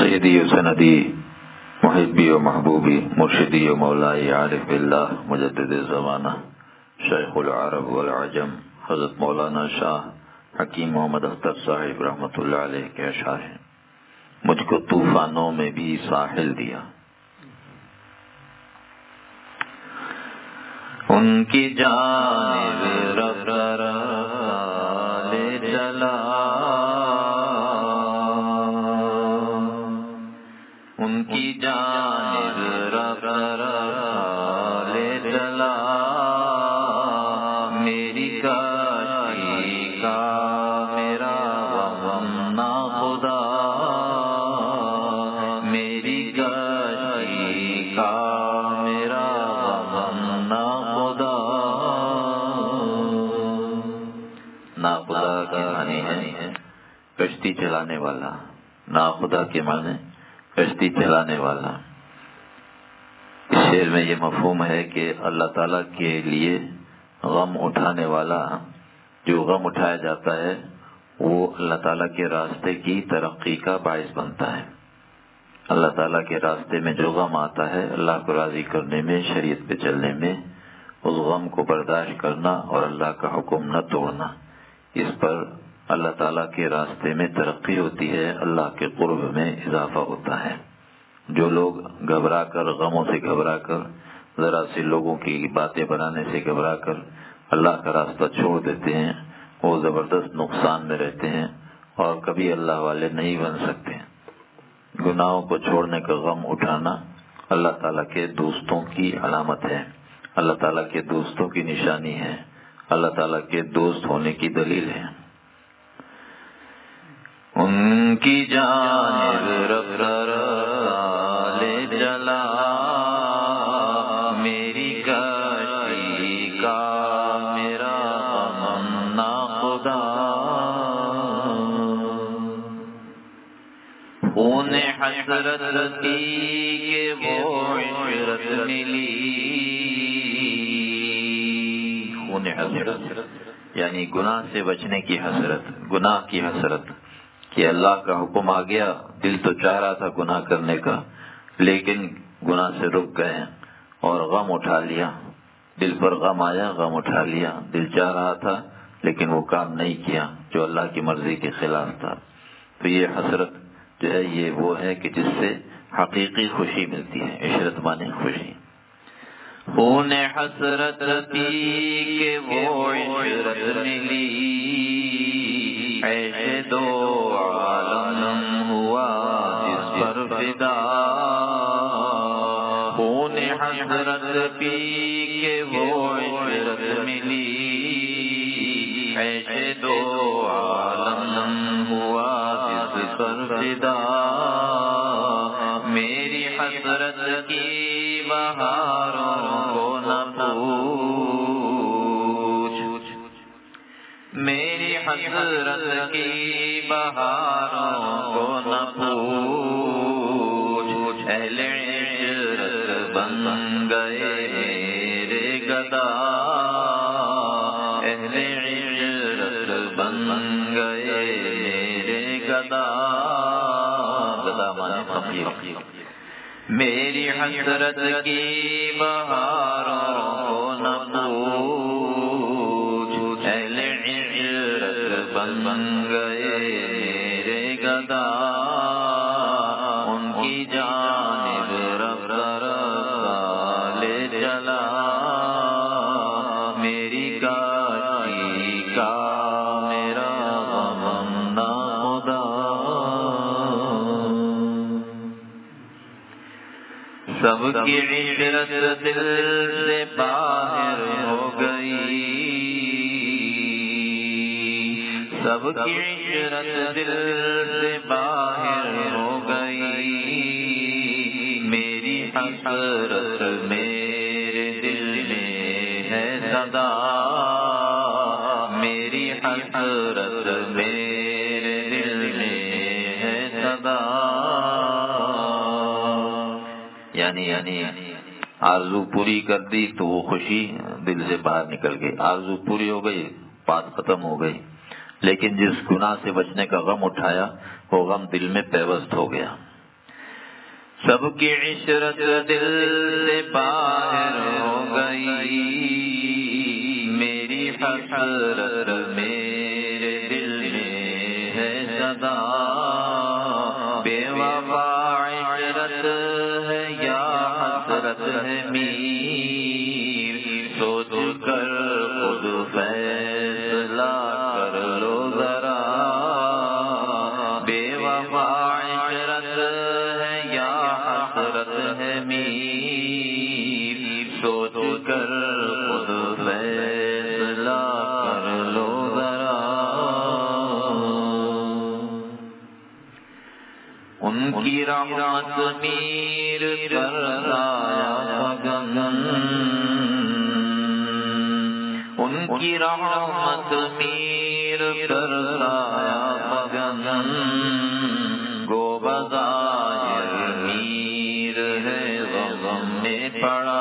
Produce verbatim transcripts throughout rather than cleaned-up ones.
سیدی و سندی محبی و محبوبی مرشدی و مولائی عارف باللہ مجدد زمانہ شیخ العرب والعجم حضرت مولانا شاہ حکیم محمد اختر صاحب رحمۃ اللہ علیہ کے اشعار ہیں۔ مجھ کو طوفانوں میں بھی ساحل دیا، ان کی جانب رب لے چلا، ان کی جانب رب لے چلا، میری کشتی کا میرا غم نہ خدا، میری کشتی کا میرا غم نہ خدا۔ نا خدا کے معنی ہے کشتی چلانے والا، نا خدا کے معنی کشتی چلانے والا۔ اس شعر میں یہ مفہوم ہے کہ اللہ تعالیٰ کے لیے غم اٹھانے والا، جو غم اٹھایا جاتا ہے وہ اللہ تعالیٰ کے راستے کی ترقی کا باعث بنتا ہے۔ اللہ تعالیٰ کے راستے میں جو غم آتا ہے، اللہ کو راضی کرنے میں، شریعت پہ چلنے میں، اس غم کو برداشت کرنا اور اللہ کا حکم نہ توڑنا، اس پر اللہ تعالیٰ کے راستے میں ترقی ہوتی ہے، اللہ کے قرب میں اضافہ ہوتا ہے۔ جو لوگ گھبرا کر، غموں سے گھبرا کر، ذرا سی لوگوں کی باتیں بنانے سے گھبرا کر اللہ کا راستہ چھوڑ دیتے ہیں، وہ زبردست نقصان میں رہتے ہیں اور کبھی اللہ والے نہیں بن سکتے۔ گناہوں کو چھوڑنے کا غم اٹھانا اللہ تعالیٰ کے دوستوں کی علامت ہے، اللہ تعالیٰ کے دوستوں کی نشانی ہے، اللہ تعالیٰ کے دوست ہونے کی دلیل ہے۔ ان کی جانب رب لے چلا، میری کشتی کا میرا غم نہ خدا، خون حسرت کی کہ وہ عشرت ملی، خون حسرت یعنی گناہ سے بچنے کی حسرت، گناہ کی حسرت کہ اللہ کا حکم آ گیا، دل تو چاہ رہا تھا گناہ کرنے کا لیکن گناہ سے رک گئے اور غم اٹھا لیا، دل پر غم آیا، غم اٹھا لیا، دل چاہ رہا تھا لیکن وہ کام نہیں کیا جو اللہ کی مرضی کے خلاف تھا۔ تو یہ حسرت جو ہے یہ وہ ہے کہ جس سے حقیقی خوشی ملتی ہے، عشرت مانے خوشی۔ خون حسرت کی کہ وہ عشرت ملی، ایسے دو عالم ہوا جس پر فدا، خون حسرت پی کے وہ عشرت ملی، ایسے دو عالم ہوا جس پر فدا، میری حسرت کی بہاروں کو نہ پوچھ، میری حسرت کی بہاروں کو نہ پوچھ، اہل عشرت بن گئے میرے گدا، اہل عشرت بن گئے میرے گدا، گدا مانے فقیر، میری حسرت کی بہاروں کو نہ پوچھ، اہل عشرت بن گئے میرے گدا، ان کی جانب رب لے چلا، میری کشتی کا میرا غم نہ خدا۔ سب کی عشرت دل سے باہر ہو گئی، سب کی عشرت دل سے باہر ہو گئی، میری حسرت میرے دل میں ہے صدا، میری حسرت میرے دل میں ہے صدا، یعنی یعنی آرزو پوری کر دی تو وہ خوشی دل سے باہر نکل گئی، آرزو پوری ہو گئی، بات ختم ہو گئی، لیکن جس گناہ سے بچنے کا غم اٹھایا وہ غم دل میں پیوست ہو گیا، سب کی عشرت دل سے باہر ہو گئی، میری حسرت میرے دل میں ہے صدا، بے وفا عشرت ہے یا حسرت ہے میر، سوچ کر خود فیصلہ کر لو ذرا، بے وفا عشرت ہے یا حسرت ہے میر، سوچ کر خود فیصلہ کر لو ذرا۔ ان کی رحمت میر پر سایہ فگن، ان کی رحمت میر پر سایہ فگن، گو بظاہر میر ہے غم میں پڑا،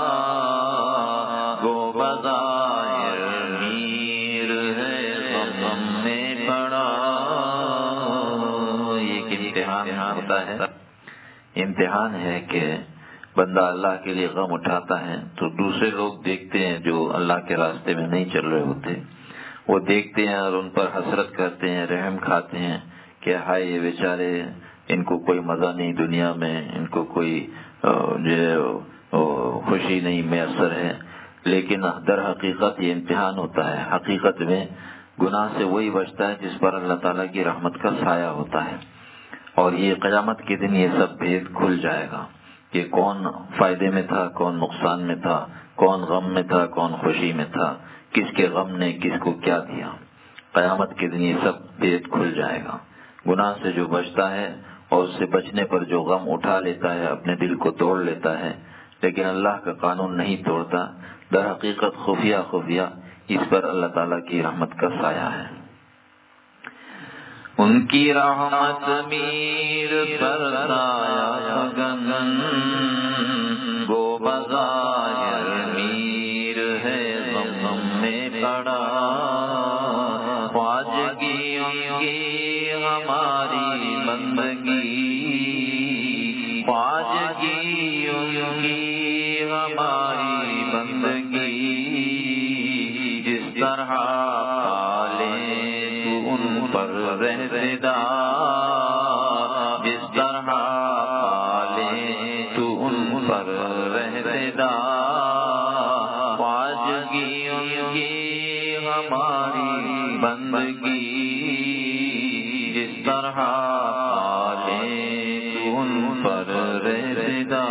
گو بظاہر میر ہے غم میں پڑا۔ یہ امتحان ہوتا ہے، امتحان ہے کہ بندہ اللہ کے لیے غم اٹھاتا ہے تو دوسرے لوگ دیکھتے ہیں جو اللہ کے راستے میں نہیں چل رہے ہوتے، وہ دیکھتے ہیں اور ان پر حسرت کرتے ہیں، رحم کھاتے ہیں کہ ہائے یہ بیچارے، ان کو کوئی مزہ نہیں دنیا میں، ان کو کوئی جو خوشی نہیں میسر ہے۔ لیکن در حقیقت یہ امتحان ہوتا ہے، حقیقت میں گناہ سے وہی بچتا ہے جس پر اللہ تعالیٰ کی رحمت کا سایہ ہوتا ہے، اور یہ قیامت کے دن یہ سب بھید کھل جائے گا کہ کون فائدے میں تھا، کون نقصان میں تھا، کون غم میں تھا، کون خوشی میں تھا، کس کے غم نے کس کو کیا دیا۔ قیامت کے دن یہ سب بھید کھل جائے گا۔ گناہ سے جو بچتا ہے اور اس سے بچنے پر جو غم اٹھا لیتا ہے، اپنے دل کو توڑ لیتا ہے، لیکن اللہ کا قانون نہیں توڑتا، در حقیقت خفیہ خفیہ اس پر اللہ تعالیٰ کی رحمت کا سایہ ہے۔ ان کی رحمت میر پر سایہ فگن، گو بظاہر میر ہے غم میں پڑا، خواجگی ان کی ہماری بندگی، خواجگی ان کی ہماری بندگی، جس طرح پالے تو ان پر رہزدہ، جس طرح پالے تو ان پر رہزدہ، خواجگی ان کی ہماری بندگی، جس طرح پالے تو ان پر رہزدہ،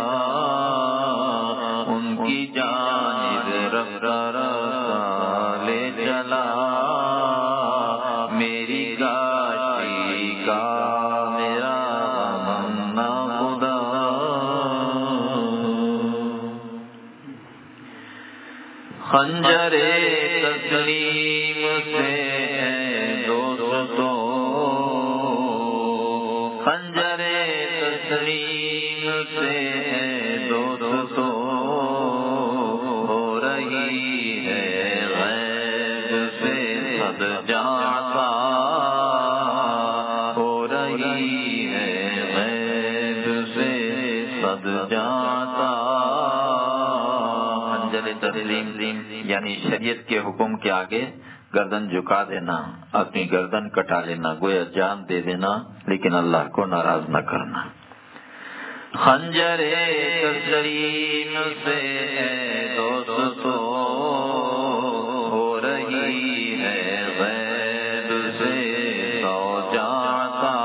ان کی جانب رفتہ رفتہ لے چلا، میری گاڑی کا میرا منا خدا۔ خنجر تسلیم سے دوستو، خنجر تسلیم سے دوستو، ہو رہی ہے غیب سے صد جاتا، ہو رہی ہے غیب سے صد جاتا۔ خنجر تسلیم یعنی شریعت کے حکم کے آگے گردن جھکا دینا، اپنی گردن کٹا لینا، گویا جان دے دینا، لیکن اللہ کو ناراض نہ کرنا۔ خنجر تسلیم سے دوستو، ہو رہی ہے غیب سے سو جاتا،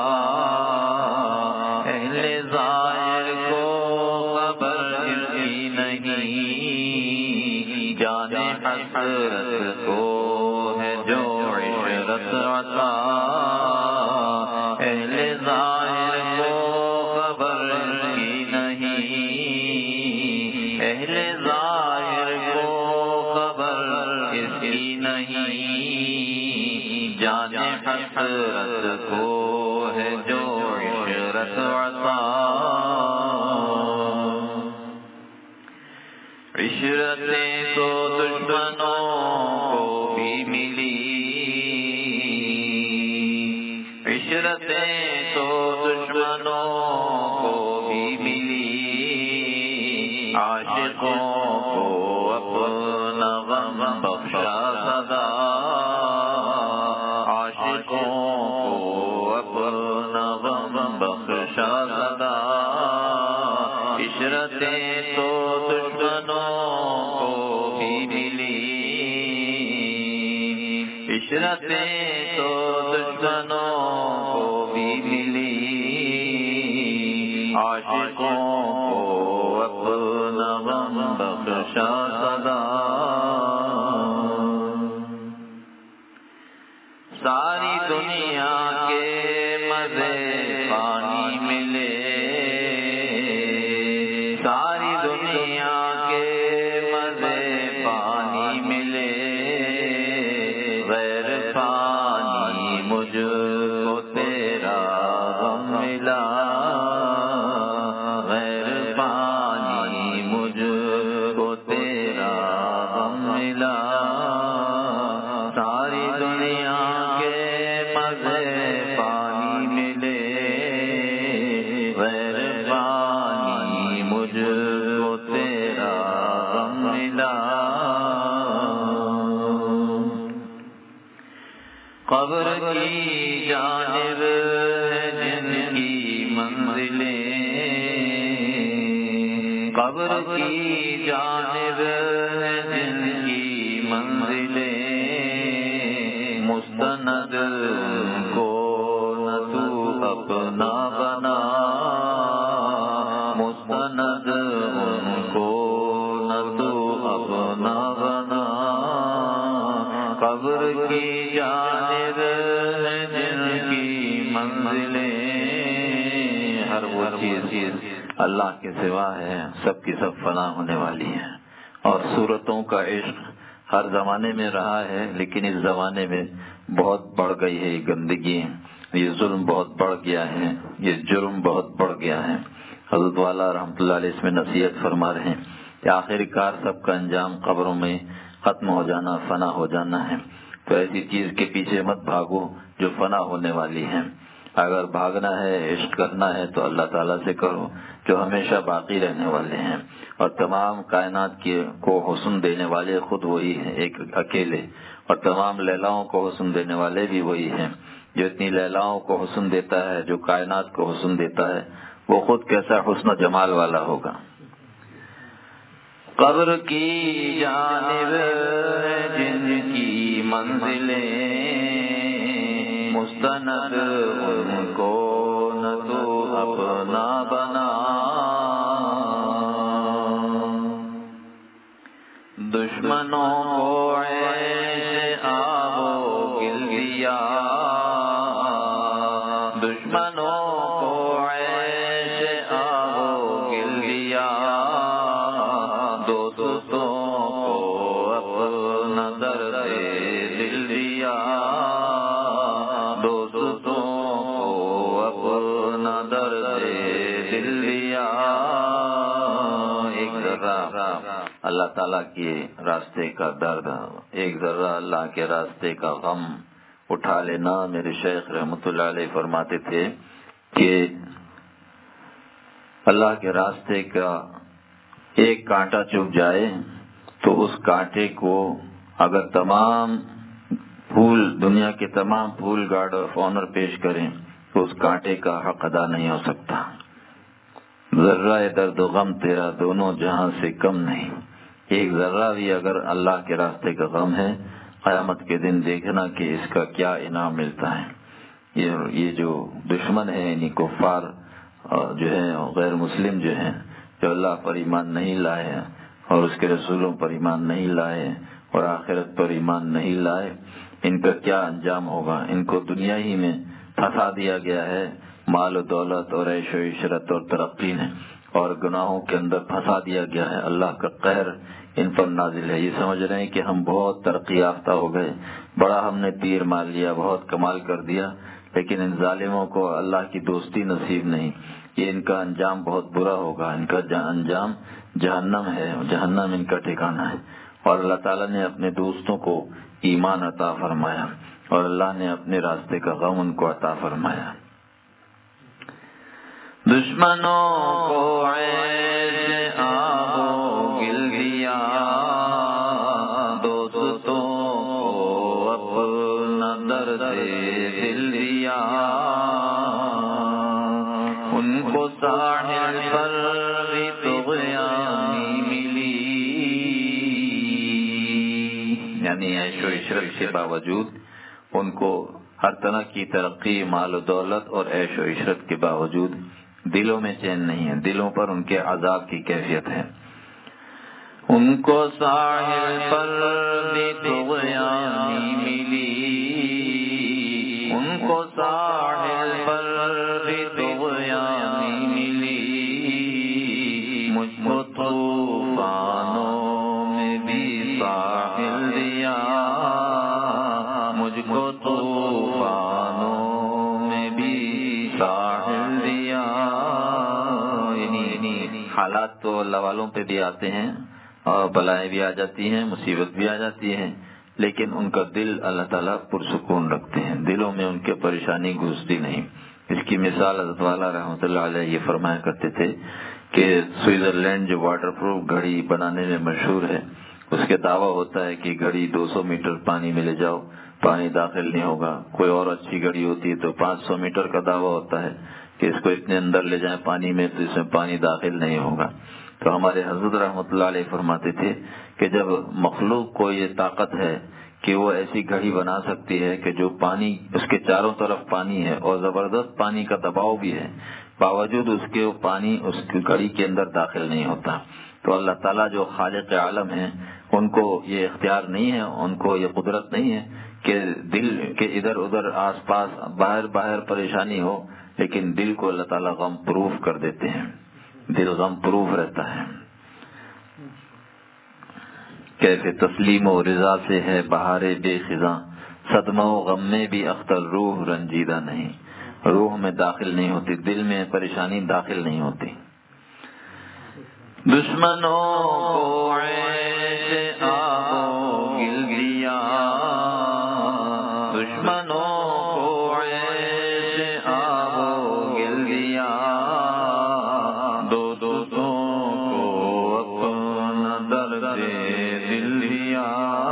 اہل ظاہر کو خبر ہی نہیں، جانے حسرت کو ہے جو عشرت عطا، اہل ظاہر کو خبر ہی نہیں، اہل ظاہر کو خبر اس کی نہیں، جانے حسرت کو ہے جو عشرت عطا۔ عشرتیں تو دشمنوں کو بھی ملی، عشرتیں تو دشمنوں کو بھی ملی، عاشقوں کو اپنا غم بخشا سدا، عاشقوں کو اپنا غم بخشا سدا، عشرتیں تو دشمنوں کو بھی ملی، عشرتیں تو دشمنوں کو بھی ملی، عاشقوں کو اپنا غم بخشا سدا، ساری دنیا کے مزے پانی ملے، ساری دنیا کے مزے پانی ملے، غیر پانی مجھ کو تیرا غم ملا، غیر پانی مجھ کو تیرا غم ملا، ساری دنیا کے مزے پانی ملے، غیر پانی مجھ کو تیرا غم ملا، قبر کی جانب ہے جن کی منزلیں، قبر کی جانب ہے جن کی منزلیں، مستند کو نہ تو اپنا بنا، مستند کو نہ تو اپنا بنا، قبر کی جانب ہے جن کی منزلیں، ہر وہ چیز اللہ کے سوا ہے سب کی سب فنا ہونے والی ہیں، اور صورتوں کا عشق ہر زمانے میں رہا ہے، لیکن اس زمانے میں بہت بڑھ گئی ہے یہ گندگی، یہ ظلم بہت بڑھ گیا ہے، یہ جرم بہت بڑھ گیا ہے۔ حضرت والا رحمۃ اللہ علیہ اس میں نصیحت فرما رہے ہیں کہ آخر کار سب کا انجام قبروں میں ختم ہو جانا، فنا ہو جانا ہے، تو ایسی چیز کے پیچھے مت بھاگو جو فنا ہونے والی ہے، اگر بھاگنا ہے عشق کرنا ہے تو اللہ تعالیٰ سے کرو جو ہمیشہ باقی رہنے والے ہیں، اور تمام کائنات کی کو حسن دینے والے خود وہی ہیں ایک اکیلے، اور تمام لیلاؤں کو حسن دینے والے بھی وہی ہیں، جو اتنی لیلاؤں کو حسن دیتا ہے، جو کائنات کو حسن دیتا ہے، وہ خود کیسا حسن و جمال والا ہوگا۔ قبر کی جانب جن کی منزلیں، مستند ان کو نہ تو اپنا بنا، دشمنوں کو عیش آب و گل دیا، دشمنوں کو عیش آب و گل دیا، دوستوں کو اپنا درد دل دیا، دوستوں کو اپنا درد دل دیا، ایک ذرہ اللہ تعالیٰ کے راستے کا درد، ایک ذرہ اللہ کے راستے کا غم اٹھا لینا۔ میرے شیخ رحمۃ اللہ علیہ فرماتے تھے کہ اللہ کے راستے کا ایک کانٹا چپ جائے تو اس کانٹے کو اگر تمام پھول دنیا کے تمام پھول گارڈ آف آنر پیش کریں تو اس کانٹے کا حق ادا نہیں ہو سکتا۔ ذرہ درد و غم تیرا دونوں جہاں سے کم نہیں، ایک ذرہ بھی اگر اللہ کے راستے کا غم ہے، قیامت کے دن دیکھنا کہ اس کا کیا انعام ملتا ہے۔ یہ یہ جو دشمن ہے یعنی کفار جو ہیں غیر مسلم جو ہیں، جو اللہ پر ایمان نہیں لائے اور اس کے رسولوں پر ایمان نہیں لائے اور آخرت پر ایمان نہیں لائے، ان کا کیا انجام ہوگا؟ ان کو دنیا ہی میں پھنسا دیا گیا ہے، مال و دولت اور عیش و عشرت اور ترقی نے، اور گناہوں کے اندر پھنسا دیا گیا ہے۔ اللہ کا قہر ان پر نازل ہے، یہ سمجھ رہے ہیں کہ ہم بہت ترقی یافتہ ہو گئے، بڑا ہم نے تیر مار لیا، بہت کمال کر دیا، لیکن ان ظالموں کو اللہ کی دوستی نصیب نہیں، یہ ان کا انجام بہت برا ہوگا، ان کا انجام جہنم ہے، جہنم ان کا ٹھکانہ ہے۔ اور اللہ تعالیٰ نے اپنے دوستوں کو ایمان عطا فرمایا اور اللہ نے اپنے راستے کا غم ان کو عطا فرمایا۔ دشمنوں کو عیش آب و ان کو ساحل پر بھی طغیانی ملی، یعنی عیش و عشرت کے باوجود ان کو ہر طرح کی ترقی، مال و دولت اور عیش و عشرت کے باوجود دلوں میں چین نہیں ہے، دلوں پر ان کے عذاب کی کیفیت ہے۔ ان کو ساحل پر بھی طغیانی ملی، ان کو ساحل پر بھی طغیانی ملی، مجھ کو طوفانوں میں بھی ساحل دیا، مجھ کو طوفانوں میں بھی ساحل دیا۔ یعنی حالات تو اللہ والوں پہ بھی آتے ہیں اور بلائیں بھی آ جاتی ہیں، مصیبت بھی آ جاتی ہے، لیکن ان کا دل اللہ تعالیٰ پرسکون رکھتے ہیں، دلوں میں ان کے پریشانی گھستی نہیں۔ اس کی مثال حضرت والا رحمۃ اللہ علیہ یہ فرمایا کرتے تھے کہ سوئٹزرلینڈ جو واٹر پروف گھڑی بنانے میں مشہور ہے، اس کے دعویٰ ہوتا ہے کہ گھڑی دو سو میٹر پانی میں لے جاؤ پانی داخل نہیں ہوگا، کوئی اور اچھی گھڑی ہوتی ہے تو پانچ سو میٹر کا دعویٰ ہوتا ہے کہ اس کو اتنے اندر لے جائیں پانی میں تو اس میں پانی داخل نہیں ہوگا۔ تو ہمارے حضرت رحمۃ اللہ علیہ فرماتے تھے کہ جب مخلوق کو یہ طاقت ہے کہ وہ ایسی گھڑی بنا سکتی ہے کہ جو پانی اس کے چاروں طرف پانی ہے اور زبردست پانی کا دباؤ بھی ہے، باوجود اس کے وہ پانی اس کی گھڑی کے اندر داخل نہیں ہوتا، تو اللہ تعالیٰ جو خالق عالم ہیں ان کو یہ اختیار نہیں ہے، ان کو یہ قدرت نہیں ہے کہ دل کے ادھر ادھر آس پاس باہر باہر پریشانی ہو، لیکن دل کو اللہ تعالیٰ غم پروف کر دیتے ہیں، دل غم پروف رہتا ہے۔ کیسے تسلیم و رضا سے ہے بہار بے خزاں، صدمہ و غم میں بھی اختر روح رنجیدہ نہیں، روح میں داخل نہیں ہوتی، دل میں پریشانی داخل نہیں ہوتی۔ دشمنوں کو عیش آب و گل دیا، دشمنوں کو عیش آب و گل دیا، دو دوستوں کو اپنا درد دل دیا،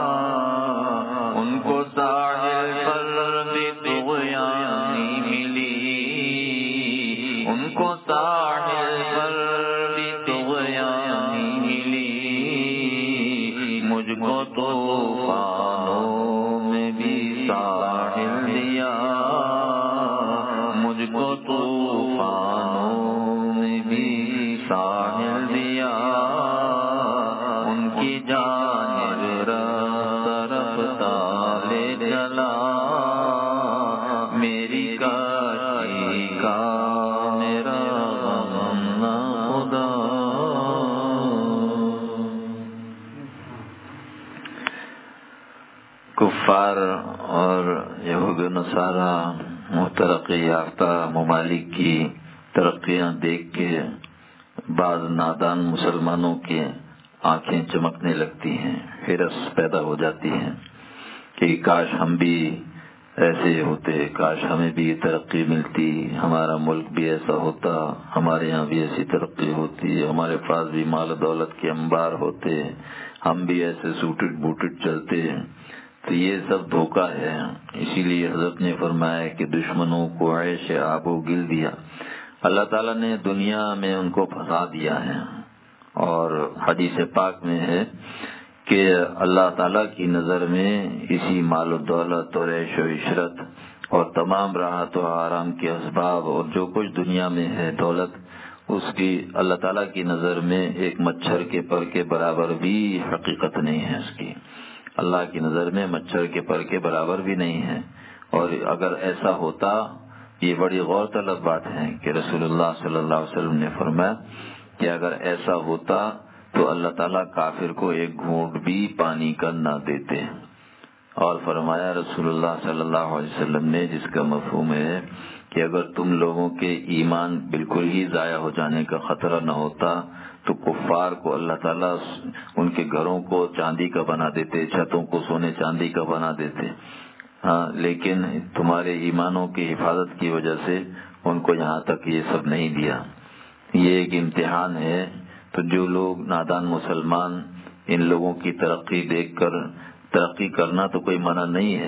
ان کو ساحل پر بھی طغیانی ملی، ان کو ساحل پر بھی طغیانی ملی، مجھ کو طوفانوں میں بھی ساحل دیا، مجھ کو طوفانوں میں بھی ساحل دیا، ان کی جانب رفتہ لے چلا، میری کاشی کا میرا غم نہ خدا۔ کفار اور یہود و نصارہ ترقی یافتہ ممالک کی ترقیاں دیکھ کے بعض نادان مسلمانوں کے آنکھیں چمکنے لگتی ہیں، حرص پیدا ہو جاتی ہے کہ کاش ہم بھی ایسے ہوتے، کاش ہمیں بھی ترقی ملتی، ہمارا ملک بھی ایسا ہوتا، ہمارے یہاں بھی ایسی ترقی ہوتی، ہمارے پاس بھی مال و دولت کے انبار ہوتے، ہم بھی ایسے سوٹڈ بوٹڈ چلتے۔ تو یہ سب دھوکہ ہے، اسی لیے حضرت نے فرمایا کہ دشمنوں کو عیش آب و گل دیا، اللہ تعالیٰ نے دنیا میں ان کو پھنسا دیا ہے، اور حدیث پاک میں ہے کہ اللہ تعالیٰ کی نظر میں اسی مال و دولت اور عیش و عشرت اور تمام راحت و آرام کے اسباب اور جو کچھ دنیا میں ہے دولت، اس کی اللہ تعالیٰ کی نظر میں ایک مچھر کے پر کے برابر بھی حقیقت نہیں ہے، اس کی اللہ کی نظر میں مچھر کے پر کے برابر بھی نہیں ہے۔ اور اگر ایسا ہوتا، یہ بڑی غور طلب بات ہے کہ رسول اللہ صلی اللہ علیہ وسلم نے فرمایا کہ اگر ایسا ہوتا تو اللہ تعالیٰ کافر کو ایک گھونٹ بھی پانی کا نہ دیتے، اور فرمایا رسول اللہ صلی اللہ علیہ وسلم نے، جس کا مفہوم ہے کہ اگر تم لوگوں کے ایمان بالکل ہی ضائع ہو جانے کا خطرہ نہ ہوتا تو کفار کو اللہ تعالیٰ ان کے گھروں کو چاندی کا بنا دیتے، چھتوں کو سونے چاندی کا بنا دیتے، ہاں، لیکن تمہارے ایمانوں کی حفاظت کی وجہ سے ان کو یہاں تک یہ سب نہیں دیا۔ یہ ایک امتحان ہے۔ تو جو لوگ نادان مسلمان ان لوگوں کی ترقی دیکھ کر، ترقی کرنا تو کوئی منع نہیں ہے،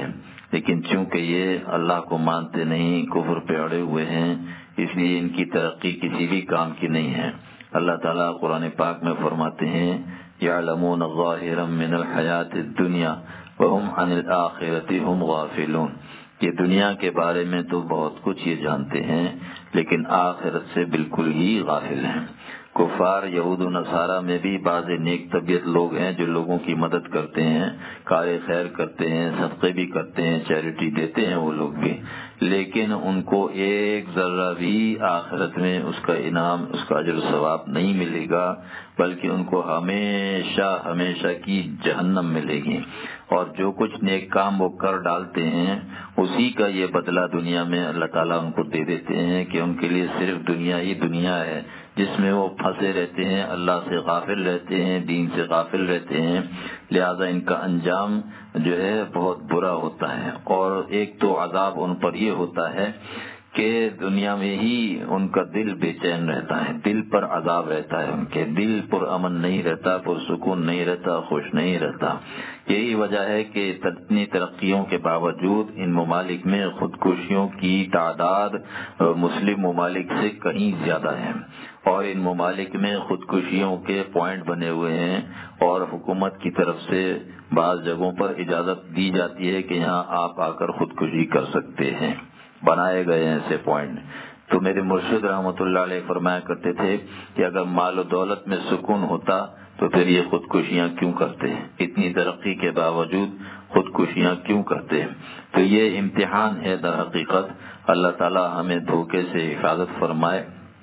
لیکن چونکہ یہ اللہ کو مانتے نہیں، کفر پہ اڑے ہوئے ہیں، اس لیے ان کی ترقی کسی بھی کام کی نہیں ہے۔ اللہ تعالیٰ قرآن پاک میں فرماتے ہیں یعلمون ظاہرا من الحیات الدنیا وهم عن الآخرۃ هم غافلون، یہ دنیا کے بارے میں تو بہت کچھ یہ جانتے ہیں لیکن آخرت سے بالکل ہی غافل ہیں۔ کفار یہود و نصارہ میں بھی بعض نیک طبیعت لوگ ہیں جو لوگوں کی مدد کرتے ہیں، کار خیر کرتے ہیں، صدقے بھی کرتے ہیں، چیریٹی دیتے ہیں وہ لوگ بھی، لیکن ان کو ایک ذرہ بھی آخرت میں اس کا انعام، اس کا اجر و ثواب نہیں ملے گا، بلکہ ان کو ہمیشہ ہمیشہ کی جہنم ملے گی۔ اور جو کچھ نیک کام وہ کر ڈالتے ہیں اسی کا یہ بدلہ دنیا میں اللہ تعالیٰ ان کو دے دیتے ہیں کہ ان کے لیے صرف دنیا ہی دنیا ہے جس میں وہ پھنسے رہتے ہیں، اللہ سے غافل رہتے ہیں، دین سے غافل رہتے ہیں، لہذا ان کا انجام جو ہے بہت برا ہوتا ہے۔ اور ایک تو عذاب ان پر یہ ہوتا ہے کہ دنیا میں ہی ان کا دل بے چین رہتا ہے، دل پر عذاب رہتا ہے، ان کے دل پر امن نہیں رہتا، پر سکون نہیں رہتا، خوش نہیں رہتا۔ یہی وجہ ہے کہ اتنی ترقیوں کے باوجود ان ممالک میں خودکشیوں کی تعداد مسلم ممالک سے کہیں زیادہ ہے، اور ان ممالک میں خودکشیوں کے پوائنٹ بنے ہوئے ہیں، اور حکومت کی طرف سے بعض جگہوں پر اجازت دی جاتی ہے کہ یہاں آپ آ کر خودکشی کر سکتے ہیں، بنائے گئے ہیں ایسے پوائنٹ۔ تو میرے مرشد رحمۃ اللہ علیہ فرمایا کرتے تھے کہ اگر مال و دولت میں سکون ہوتا تو پھر یہ خودکشیاں کیوں کرتے ہیں، اتنی ترقی کے باوجود خودکشیاں کیوں کرتے ہیں؟ تو یہ امتحان ہے در حقیقت، اللہ تعالی ہمیں دھوکے سے حفاظت فرمائے۔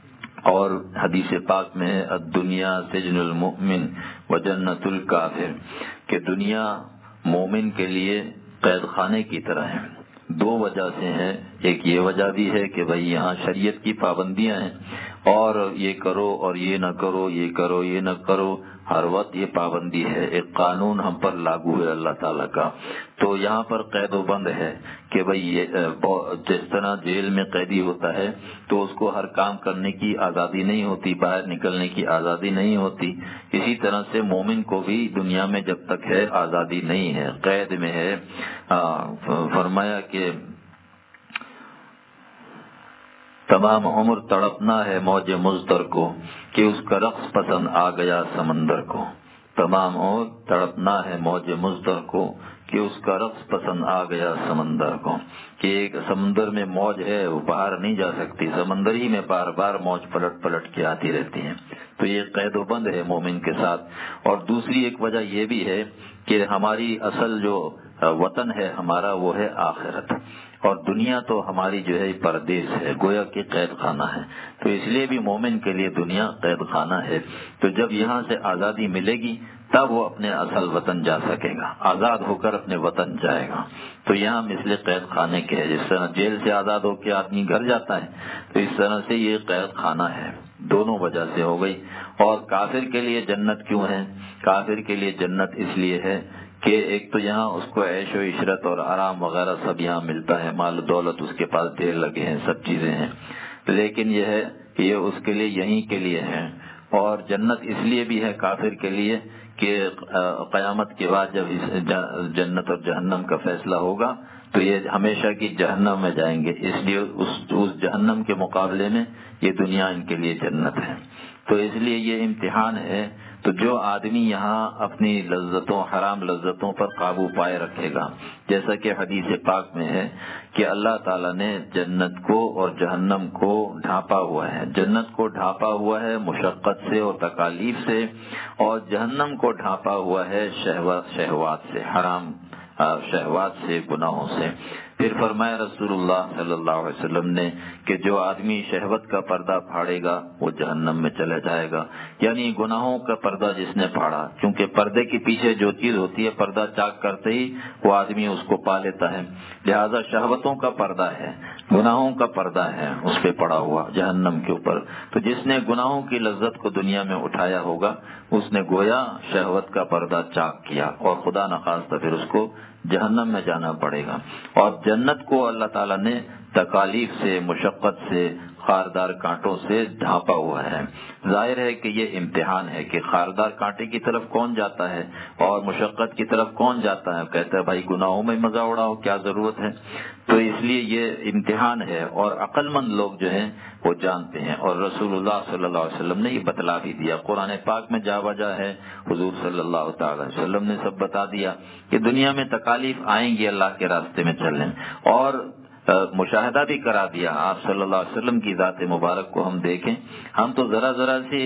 اور حدیث پاک میں الدنیا سجن المؤمن و جنت الکافر، کہ دنیا مومن کے لیے قید خانے کی طرح ہے۔ دو وجہ سے ہے، ایک یہ وجہ بھی ہے کہ بھئی یہاں شریعت کی پابندیاں ہیں، اور یہ کرو اور یہ نہ کرو، یہ کرو یہ نہ کرو، ہر وقت یہ پابندی ہے، ایک قانون ہم پر لاگو ہے اللہ تعالیٰ کا۔ تو یہاں پر قید و بند ہے کہ بھئی یہ جس طرح جیل میں قیدی ہوتا ہے تو اس کو ہر کام کرنے کی آزادی نہیں ہوتی، باہر نکلنے کی آزادی نہیں ہوتی، اسی طرح سے مومن کو بھی دنیا میں جب تک ہے آزادی نہیں ہے، قید میں ہے۔ فرمایا کہ تمام عمر تڑپنا ہے موج مزدر کو کہ اس کا رقص پسند آ گیا سمندر کو، تمام عمر تڑپنا ہے موج مزدر کو کہ اس کا رقص پسند آ گیا سمندر کو، کہ ایک سمندر میں موج ہے وہ باہر نہیں جا سکتی، سمندر ہی میں بار بار موج پلٹ پلٹ کے آتی رہتی ہیں۔ تو یہ قید و بند ہے مومن کے ساتھ۔ اور دوسری ایک وجہ یہ بھی ہے کہ ہماری اصل جو وطن ہے ہمارا وہ ہے آخرت، اور دنیا تو ہماری جو ہے پردیس ہے، گویا کہ قید خانہ ہے، تو اس لیے بھی مومن کے لیے دنیا قید خانہ ہے۔ تو جب یہاں سے آزادی ملے گی تب وہ اپنے اصل وطن جا سکے گا، آزاد ہو کر اپنے وطن جائے گا۔ تو یہاں مثل قید خانے کے ہے، جس طرح جیل سے آزاد ہو کے آدمی گھر جاتا ہے تو اس طرح سے یہ قید خانہ ہے، دونوں وجہ سے ہو گئی۔ اور کافر کے لیے جنت کیوں ہے؟ کافر کے لیے جنت اس لیے ہے کہ ایک تو یہاں اس کو عیش و عشرت اور آرام وغیرہ سب یہاں ملتا ہے، مال و دولت اس کے پاس ڈھیر لگے ہیں، سب چیزیں ہیں، لیکن یہ ہے کہ یہ اس کے لیے یہیں کے لیے ہے۔ اور جنت اس لیے بھی ہے کافر کے لیے کہ قیامت کے بعد جب جنت اور جہنم کا فیصلہ ہوگا تو یہ ہمیشہ کی جہنم میں جائیں گے، اس لیے اس اس جہنم کے مقابلے میں یہ دنیا ان کے لیے جنت ہے۔ تو اس لیے یہ امتحان ہے۔ تو جو آدمی یہاں اپنی لذتوں، حرام لذتوں پر قابو پائے رکھے گا، جیسا کہ حدیث پاک میں ہے کہ اللہ تعالیٰ نے جنت کو اور جہنم کو ڈھانپا ہوا ہے، جنت کو ڈھانپا ہوا ہے مشقت سے اور تکالیف سے، اور جہنم کو ڈھانپا ہوا ہے شہوات شہوات سے، حرام شہوات سے، گناہوں سے۔ پھر فرمایا رسول اللہ صلی اللہ علیہ وسلم نے کہ جو آدمی شہوت کا پردہ پھاڑے گا وہ جہنم میں چلا جائے گا، یعنی گناہوں کا پردہ جس نے پھاڑا، کیونکہ پردے کے پیچھے جو چیز ہوتی ہے پردہ چاک کرتے ہی وہ آدمی اس کو پا لیتا ہے، لہذا شہوتوں کا پردہ ہے، گناہوں کا پردہ ہے اس پہ پڑا ہوا جہنم کے اوپر۔ تو جس نے گناہوں کی لذت کو دنیا میں اٹھایا ہوگا اس نے گویا شہوت کا پردہ چاک کیا، اور خدا نخواستہ پھر اس کو جہنم میں جانا پڑے گا۔ اور جنت کو اللہ تعالیٰ نے تکالیف سے، مشقت سے، خاردار کانٹوں سے ڈھانپا ہوا ہے۔ ظاہر ہے کہ یہ امتحان ہے کہ خاردار کانٹے کی طرف کون جاتا ہے اور مشقت کی طرف کون جاتا ہے۔ کہتا ہے بھائی گناہوں میں مزہ اڑاؤ، کیا ضرورت ہے۔ تو اس لیے یہ امتحان ہے، اور عقل مند لوگ جو ہیں وہ جانتے ہیں، اور رسول اللہ صلی اللہ علیہ وسلم نے یہ بتلا بھی دیا۔ قرآن پاک میں جا بجا ہے، حضور صلی اللہ تعالی علیہ وسلم نے سب بتا دیا کہ دنیا میں تکالیف آئیں گی اللہ کے راستے میں چلنے، اور مشاہدہ بھی کرا دیا۔ آپ صلی اللہ علیہ وسلم کی ذات مبارک کو ہم دیکھیں، ہم تو ذرا ذرا سی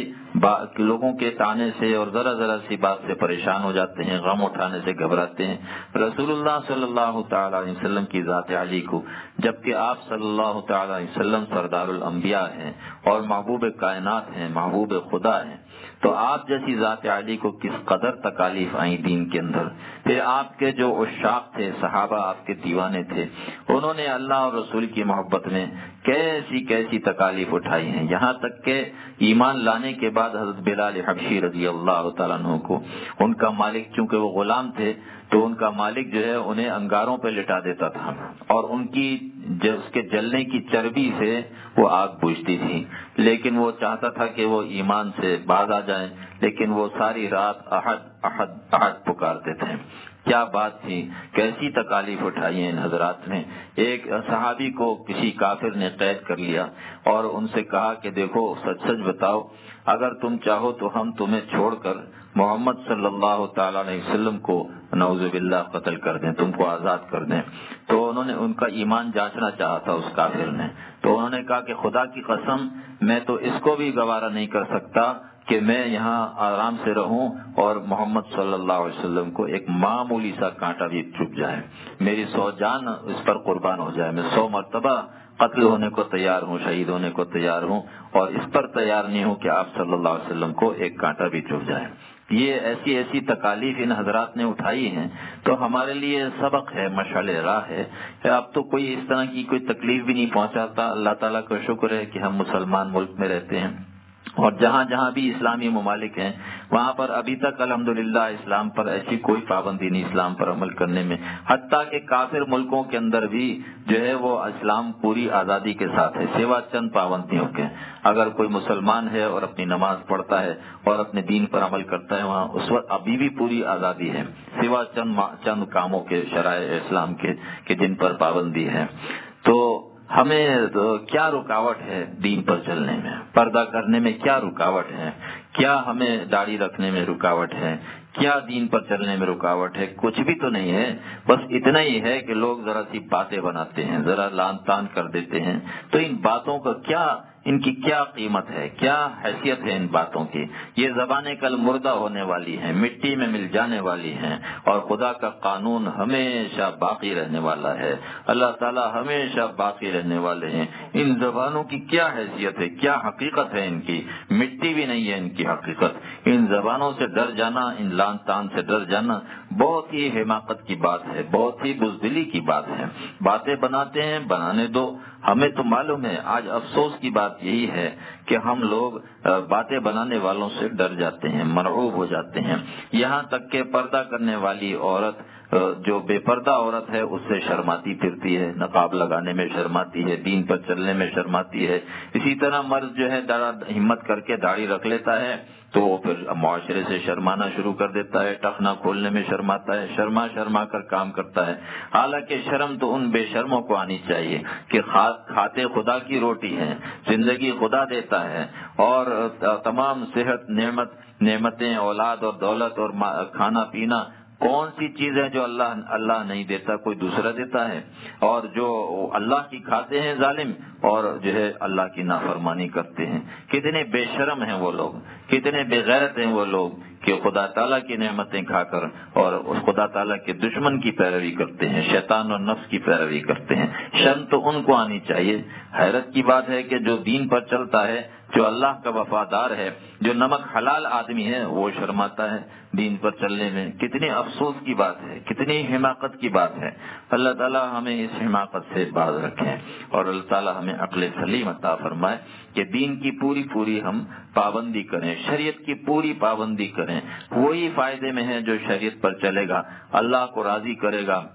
لوگوں کے تانے سے اور ذرا ذرا سی بات سے پریشان ہو جاتے ہیں، غم اٹھانے سے گھبراتے ہیں۔ رسول اللہ صلی اللہ تعالی علیہ وسلم کی ذات علی کو، جبکہ آپ صلی اللہ تعالی علیہ وسلم سردار الانبیاء ہیں اور محبوب کائنات ہیں، محبوب خدا ہیں، تو آپ جیسی ذات علی کو کس قدر تکالیف آئیں دین کے اندر۔ پھر آپ کے جو عشاق تھے، صحابہ آپ کے دیوانے تھے، انہوں نے اللہ اور رسول کی محبت میں کیسی کیسی تکالیف اٹھائی ہیں، یہاں تک کہ ایمان لانے کے بعد حضرت بلال حبشی رضی اللہ تعالیٰ عنہ کو ان کا مالک، چونکہ وہ غلام تھے تو ان کا مالک جو ہے انہیں انگاروں پہ لٹا دیتا تھا، اور ان کی اس کے جلنے کی چربی سے وہ آگ بجھتی تھی، لیکن وہ چاہتا تھا کہ وہ ایمان سے باز آ جائیں، لیکن وہ ساری رات احد احد احد پکارتے تھے۔ کیا بات تھی، کیسی تکالیف اٹھائی ہیں ان حضرات نے۔ ایک صحابی کو کسی کافر نے قید کر لیا اور ان سے کہا کہ دیکھو سچ سچ بتاؤ، اگر تم چاہو تو ہم تمہیں چھوڑ کر محمد صلی اللہ تعالی علیہ وسلم کو نعوذ باللہ قتل کر دیں، تم کو آزاد کر دیں۔ تو انہوں نے ان کا ایمان جانچنا چاہا تھا اس کافر نے، تو انہوں نے کہا کہ خدا کی قسم میں تو اس کو بھی گوارا نہیں کر سکتا کہ میں یہاں آرام سے رہوں اور محمد صلی اللہ علیہ وسلم کو ایک معمولی سا کانٹا بھی چبھ جائے، میری سو جان اس پر قربان ہو جائے، میں سو مرتبہ قتل ہونے کو تیار ہوں، شہید ہونے کو تیار ہوں، اور اس پر تیار نہیں ہوں کہ آپ صلی اللہ علیہ وسلم کو ایک کانٹا بھی چبھ جائے۔ یہ ایسی ایسی تکالیف ان حضرات نے اٹھائی ہیں، تو ہمارے لیے سبق ہے، مشعل راہ ہے۔ اب تو کوئی اس طرح کی کوئی تکلیف بھی نہیں پہنچاتا۔ اللہ تعالیٰ کا شکر ہے کہ ہم مسلمان ملک میں رہتے ہیں، اور جہاں جہاں بھی اسلامی ممالک ہیں وہاں پر ابھی تک الحمدللہ اسلام پر ایسی کوئی پابندی نہیں، اسلام پر عمل کرنے میں، حتیٰ کہ کافر ملکوں کے اندر بھی جو ہے وہ اسلام پوری آزادی کے ساتھ ہے، سوا چند پابندیوں کے۔ اگر کوئی مسلمان ہے اور اپنی نماز پڑھتا ہے اور اپنے دین پر عمل کرتا ہے، وہاں اس وقت ابھی بھی پوری آزادی ہے، سوا چند چند کاموں کے، شرائع اسلام کے کہ جن پر پابندی ہے۔ تو ہمیں کیا رکاوٹ ہے دین پر چلنے میں، پردہ کرنے میں کیا رکاوٹ ہے، کیا ہمیں داڑھی رکھنے میں رکاوٹ ہے، کیا دین پر چلنے میں رکاوٹ ہے؟ کچھ بھی تو نہیں ہے، بس اتنا ہی ہے کہ لوگ ذرا سی باتیں بناتے ہیں، ذرا لان تان کر دیتے ہیں، تو ان باتوں کا کیا، ان کی کیا قیمت ہے، کیا حیثیت ہے ان باتوں کی؟ یہ زبانیں کل مردہ ہونے والی ہیں، مٹی میں مل جانے والی ہیں، اور خدا کا قانون ہمیشہ باقی رہنے والا ہے، اللہ تعالی ہمیشہ باقی رہنے والے ہیں۔ ان زبانوں کی کیا حیثیت ہے، کیا حقیقت ہے ان کی؟ مٹی بھی نہیں ہے ان کی حقیقت۔ ان زبانوں سے ڈر جانا، ان لان تان سے ڈر جانا بہت ہی حماقت کی بات ہے، بہت ہی بزدلی کی بات ہے۔ باتیں بناتے ہیں، بنانے دو، ہمیں تو معلوم ہے۔ آج افسوس کی بات یہی ہے کہ ہم لوگ باتیں بنانے والوں سے ڈر جاتے ہیں، مرعوب ہو جاتے ہیں، یہاں تک کہ پردہ کرنے والی عورت جو بے پردہ عورت ہے اس سے شرماتی پھرتی ہے، نقاب لگانے میں شرماتی ہے، دین پر چلنے میں شرماتی ہے۔ اسی طرح مرد جو ہے ہمت کر کے داڑھی رکھ لیتا ہے تو وہ پھر معاشرے سے شرمانا شروع کر دیتا ہے، ٹخنا کھولنے میں شرماتا ہے، شرما شرما کر کام کرتا ہے۔ حالانکہ شرم تو ان بے شرموں کو آنی چاہیے کہ کھاتے خدا کی روٹی ہے، زندگی خدا دیتا ہے، اور تمام صحت، نعمت نعمتیں، اولاد اور دولت اور کھانا پینا کون سی چیز ہے جو اللہ اللہ نہیں دیتا، کوئی دوسرا دیتا ہے؟ اور جو اللہ کی کھاتے ہیں ظالم، اور جو ہے اللہ کی نافرمانی کرتے ہیں۔ کتنے بے شرم ہیں وہ لوگ، کتنے بے غیرت ہیں وہ لوگ کہ خدا تعالیٰ کی نعمتیں کھا کر اور خدا تعالیٰ کے دشمن کی پیروی کرتے ہیں، شیطان اور نفس کی پیروی کرتے ہیں۔ شرم تو ان کو آنی چاہیے۔ حیرت کی بات ہے کہ جو دین پر چلتا ہے، جو اللہ کا وفادار ہے، جو نمک حلال آدمی ہے، وہ شرماتا ہے دین پر چلنے میں۔ کتنی افسوس کی بات ہے، کتنی حماقت کی بات ہے۔ اللہ تعالیٰ ہمیں اس حماقت سے باز رکھیں، اور اللہ تعالیٰ ہمیں عقل سلیم عطا فرمائے کہ دین کی پوری پوری ہم پابندی کریں، شریعت کی پوری پابندی کریں۔ وہی فائدے میں ہے جو شریعت پر چلے گا، اللہ کو راضی کرے گا،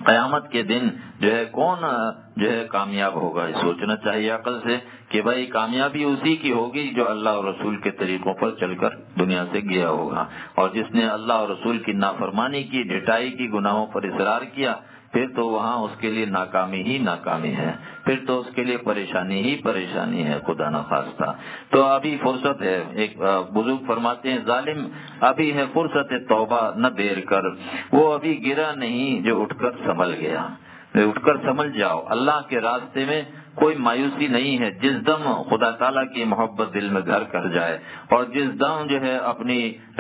قیامت کے دن جو ہے کون جو ہے کامیاب ہوگا؟ سوچنا چاہیے عقل سے کہ بھائی کامیابی اسی کی ہوگی جو اللہ اور رسول کے طریقوں پر چل کر دنیا سے گیا ہوگا، اور جس نے اللہ اور رسول کی نافرمانی کی، ڈھٹائی کی، گناہوں پر اصرار کیا، پھر تو وہاں اس کے لیے ناکامی ہی ناکامی ہے، پھر تو اس کے لیے پریشانی ہی پریشانی ہے، خدا نخواستہ۔ تو ابھی فرصت ہے، ایک بزرگ فرماتے ہیں ظالم ابھی ہے فرصت توبہ نہ دیر کر، وہ ابھی گرا نہیں جو اٹھ کر سنبھل گیا۔ اٹھ کر سمجھ جاؤ اللہ کے راستے میں کوئی مایوسی نہیں ہے۔ جس دم خدا تعالیٰ کی محبت دل میں گھر کر جائے اور جس دم جو ہے اپنی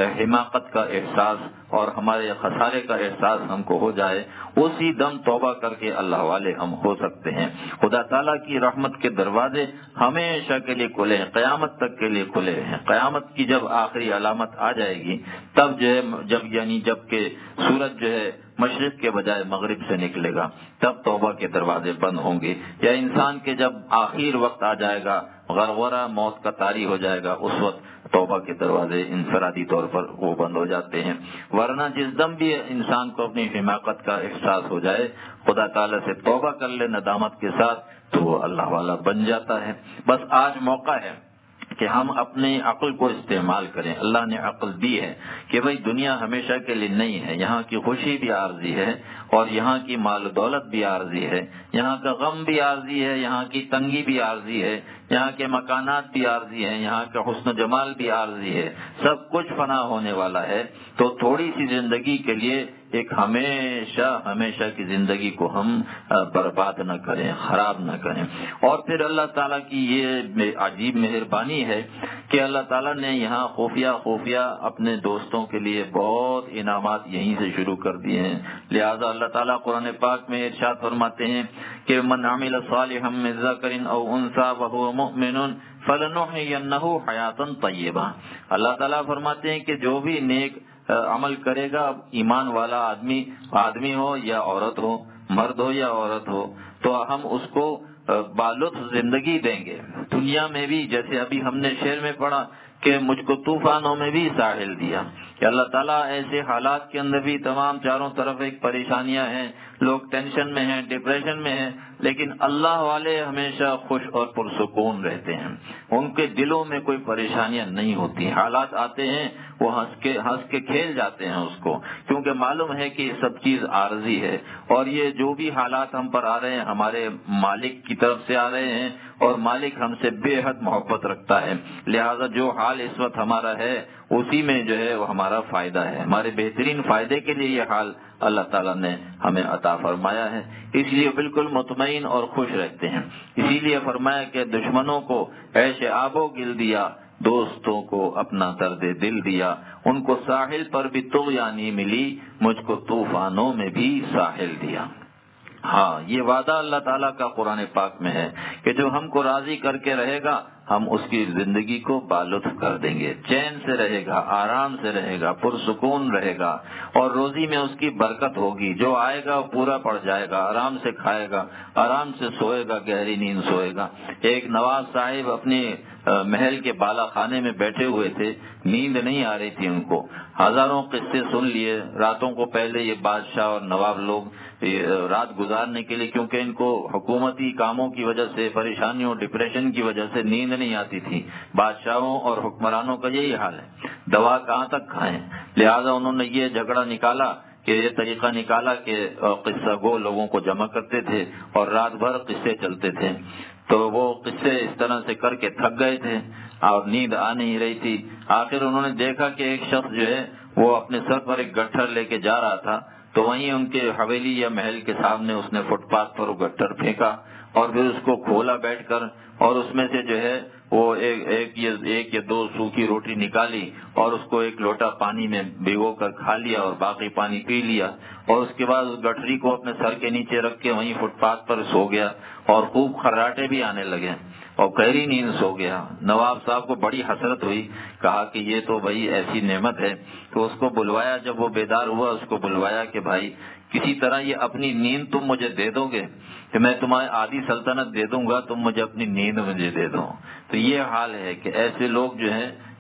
حماقت کا احساس اور ہمارے خسارے کا احساس ہم کو ہو جائے، اسی دم توبہ کر کے اللہ والے ہم ہو سکتے ہیں۔ خدا تعالیٰ کی رحمت کے دروازے ہمیشہ کے لیے کھلے ہیں، قیامت تک کے لیے کھلے ہیں۔ قیامت کی جب آخری علامت آ جائے گی تب جو ہے جب یعنی جب کہ سورج جو ہے مشرق کے بجائے مغرب سے نکلے گا تب توبہ کے دروازے بند ہوں گے، یا انسان کے جب آخر وقت آ جائے گا، غرغرہ موت کا طاری ہو جائے گا، اس وقت توبہ کے دروازے انفرادی طور پر وہ بند ہو جاتے ہیں۔ ورنہ جس دم بھی انسان کو اپنی حماقت کا احساس ہو جائے، خدا تعالیٰ سے توبہ کر لے ندامت کے ساتھ، تو وہ اللہ والا بن جاتا ہے۔ بس آج موقع ہے کہ ہم اپنی عقل کو استعمال کریں۔ اللہ نے عقل دی ہے کہ بھئی دنیا ہمیشہ کے لیے نہیں ہے، یہاں کی خوشی بھی عارضی ہے اور یہاں کی مال و دولت بھی عارضی ہے، یہاں کا غم بھی عارضی ہے، یہاں کی تنگی بھی عارضی ہے، یہاں کے مکانات بھی عارضی ہیں، یہاں کا حسن و جمال بھی عارضی ہے، سب کچھ فنا ہونے والا ہے۔ تو تھوڑی سی زندگی کے لیے ایک ہمیشہ ہمیشہ کی زندگی کو ہم برباد نہ کریں، خراب نہ کریں۔ اور پھر اللہ تعالیٰ کی یہ عجیب مہربانی ہے کہ اللہ تعالیٰ نے یہاں خفیہ خفیہ اپنے دوستوں کے لیے بہت انعامات یہیں سے شروع کر دیے ہیں۔ لہذا اللہ تعالیٰ قرآن پاک میں ارشاد فرماتے ہیں کہ من عمل صالحا من ذکر او انثی وهو مؤمن فلنحینہ حیاتا طیبہ۔ اللہ تعالیٰ فرماتے ہیں کہ جو بھی نیک عمل کرے گا، ایمان والا آدمی آدمی ہو یا عورت ہو، مرد ہو یا عورت ہو، تو ہم اس کو بالطف زندگی دیں گے دنیا میں بھی۔ جیسے ابھی ہم نے شعر میں پڑھا کہ مجھ کو طوفانوں میں بھی ساحل دیا، کہ اللہ تعالیٰ ایسے حالات کے اندر بھی تمام چاروں طرف ایک پریشانیاں ہیں، لوگ ٹینشن میں ہیں، ڈپریشن میں ہیں، لیکن اللہ والے ہمیشہ خوش اور پرسکون رہتے ہیں، ان کے دلوں میں کوئی پریشانیاں نہیں ہوتی۔ حالات آتے ہیں وہ ہنس کے ہنس کے کھیل جاتے ہیں اس کو، کیونکہ معلوم ہے کہ یہ سب چیز عارضی ہے، اور یہ جو بھی حالات ہم پر آ رہے ہیں ہمارے مالک کی طرف سے آ رہے ہیں، اور مالک ہم سے بے حد محبت رکھتا ہے۔ لہذا جو حال اس وقت ہمارا ہے اسی میں جو ہے وہ ہمارا فائدہ ہے، ہمارے بہترین فائدے کے لیے یہ حال اللہ تعالیٰ نے ہمیں عطا فرمایا ہے، اس لیے بالکل مطمئن اور خوش رہتے ہیں۔ اسی لیے فرمایا کہ دشمنوں کو عیش آب و گل دیا، دوستوں کو اپنا درد دل دیا، ان کو ساحل پر بھی طغیانی ملی، مجھ کو طوفانوں میں بھی ساحل دیا۔ ہاں، یہ وعدہ اللہ تعالیٰ کا قرآن پاک میں ہے کہ جو ہم کو راضی کر کے رہے گا ہم اس کی زندگی کو بالطف کر دیں گے، چین سے رہے گا، آرام سے رہے گا، پرسکون رہے گا، اور روزی میں اس کی برکت ہوگی، جو آئے گا وہ پورا پڑ جائے گا، آرام سے کھائے گا، آرام سے سوئے گا، گہری نیند سوئے گا۔ ایک نواب صاحب اپنی محل کے بالا خانے میں بیٹھے ہوئے تھے، نیند نہیں آ رہی تھی ان کو، ہزاروں قصے سن لیے راتوں کو پہلے یہ بادشاہ اور نواب لوگ رات گزارنے کے لیے، کیونکہ ان کو حکومتی کاموں کی وجہ سے، پریشانیوں ڈپریشن کی وجہ سے نیند نہیں آتی تھی۔ بادشاہوں اور حکمرانوں کا یہی حال ہے، دوا کہاں تک کھائیں، لہذا انہوں نے یہ جھگڑا نکالا کہ یہ طریقہ نکالا کہ قصہ گو لوگوں کو جمع کرتے تھے اور رات بھر قصے چلتے تھے، تو وہ قصے اس طرح سے کر کے تھک گئے تھے اور نیند آ نہیں رہی تھی۔ آخر انہوں نے دیکھا کہ ایک شخص جو ہے وہ اپنے سر پر ایک گٹھر لے کے جا رہا تھا، تو وہیں ان کے حویلی یا محل کے سامنے اس نے فٹ پاتھ پر وہ گٹھر پھینکا اور پھر اس کو کھولا بیٹھ کر، اور اس میں سے جو ہے وہ ایک ایک یا ایک یا دو سوکھی روٹی نکالی اور اس کو ایک لوٹا پانی میں بھگو کر کھا لیا اور باقی پانی پی لیا، اور اس کے بعد اس گٹھری کو اپنے سر کے نیچے رکھ کے وہیں فٹ پاتھ پر سو گیا، اور خوب خراٹے بھی آنے لگے اور گہری نیند سو گیا۔ نواب صاحب کو بڑی حسرت ہوئی، کہا کہ یہ تو بھائی ایسی نعمت ہے، تو اس کو بلوایا، جب وہ بیدار ہوا اس کو بلوایا کہ بھائی کسی طرح یہ اپنی نیند تم مجھے دے دو گے کہ میں تمہیں آدھی سلطنت دے دوں گا، تم مجھے اپنی نیند مجھے دے دو۔ تو یہ حال ہے کہ ایسے لوگ جو ہیں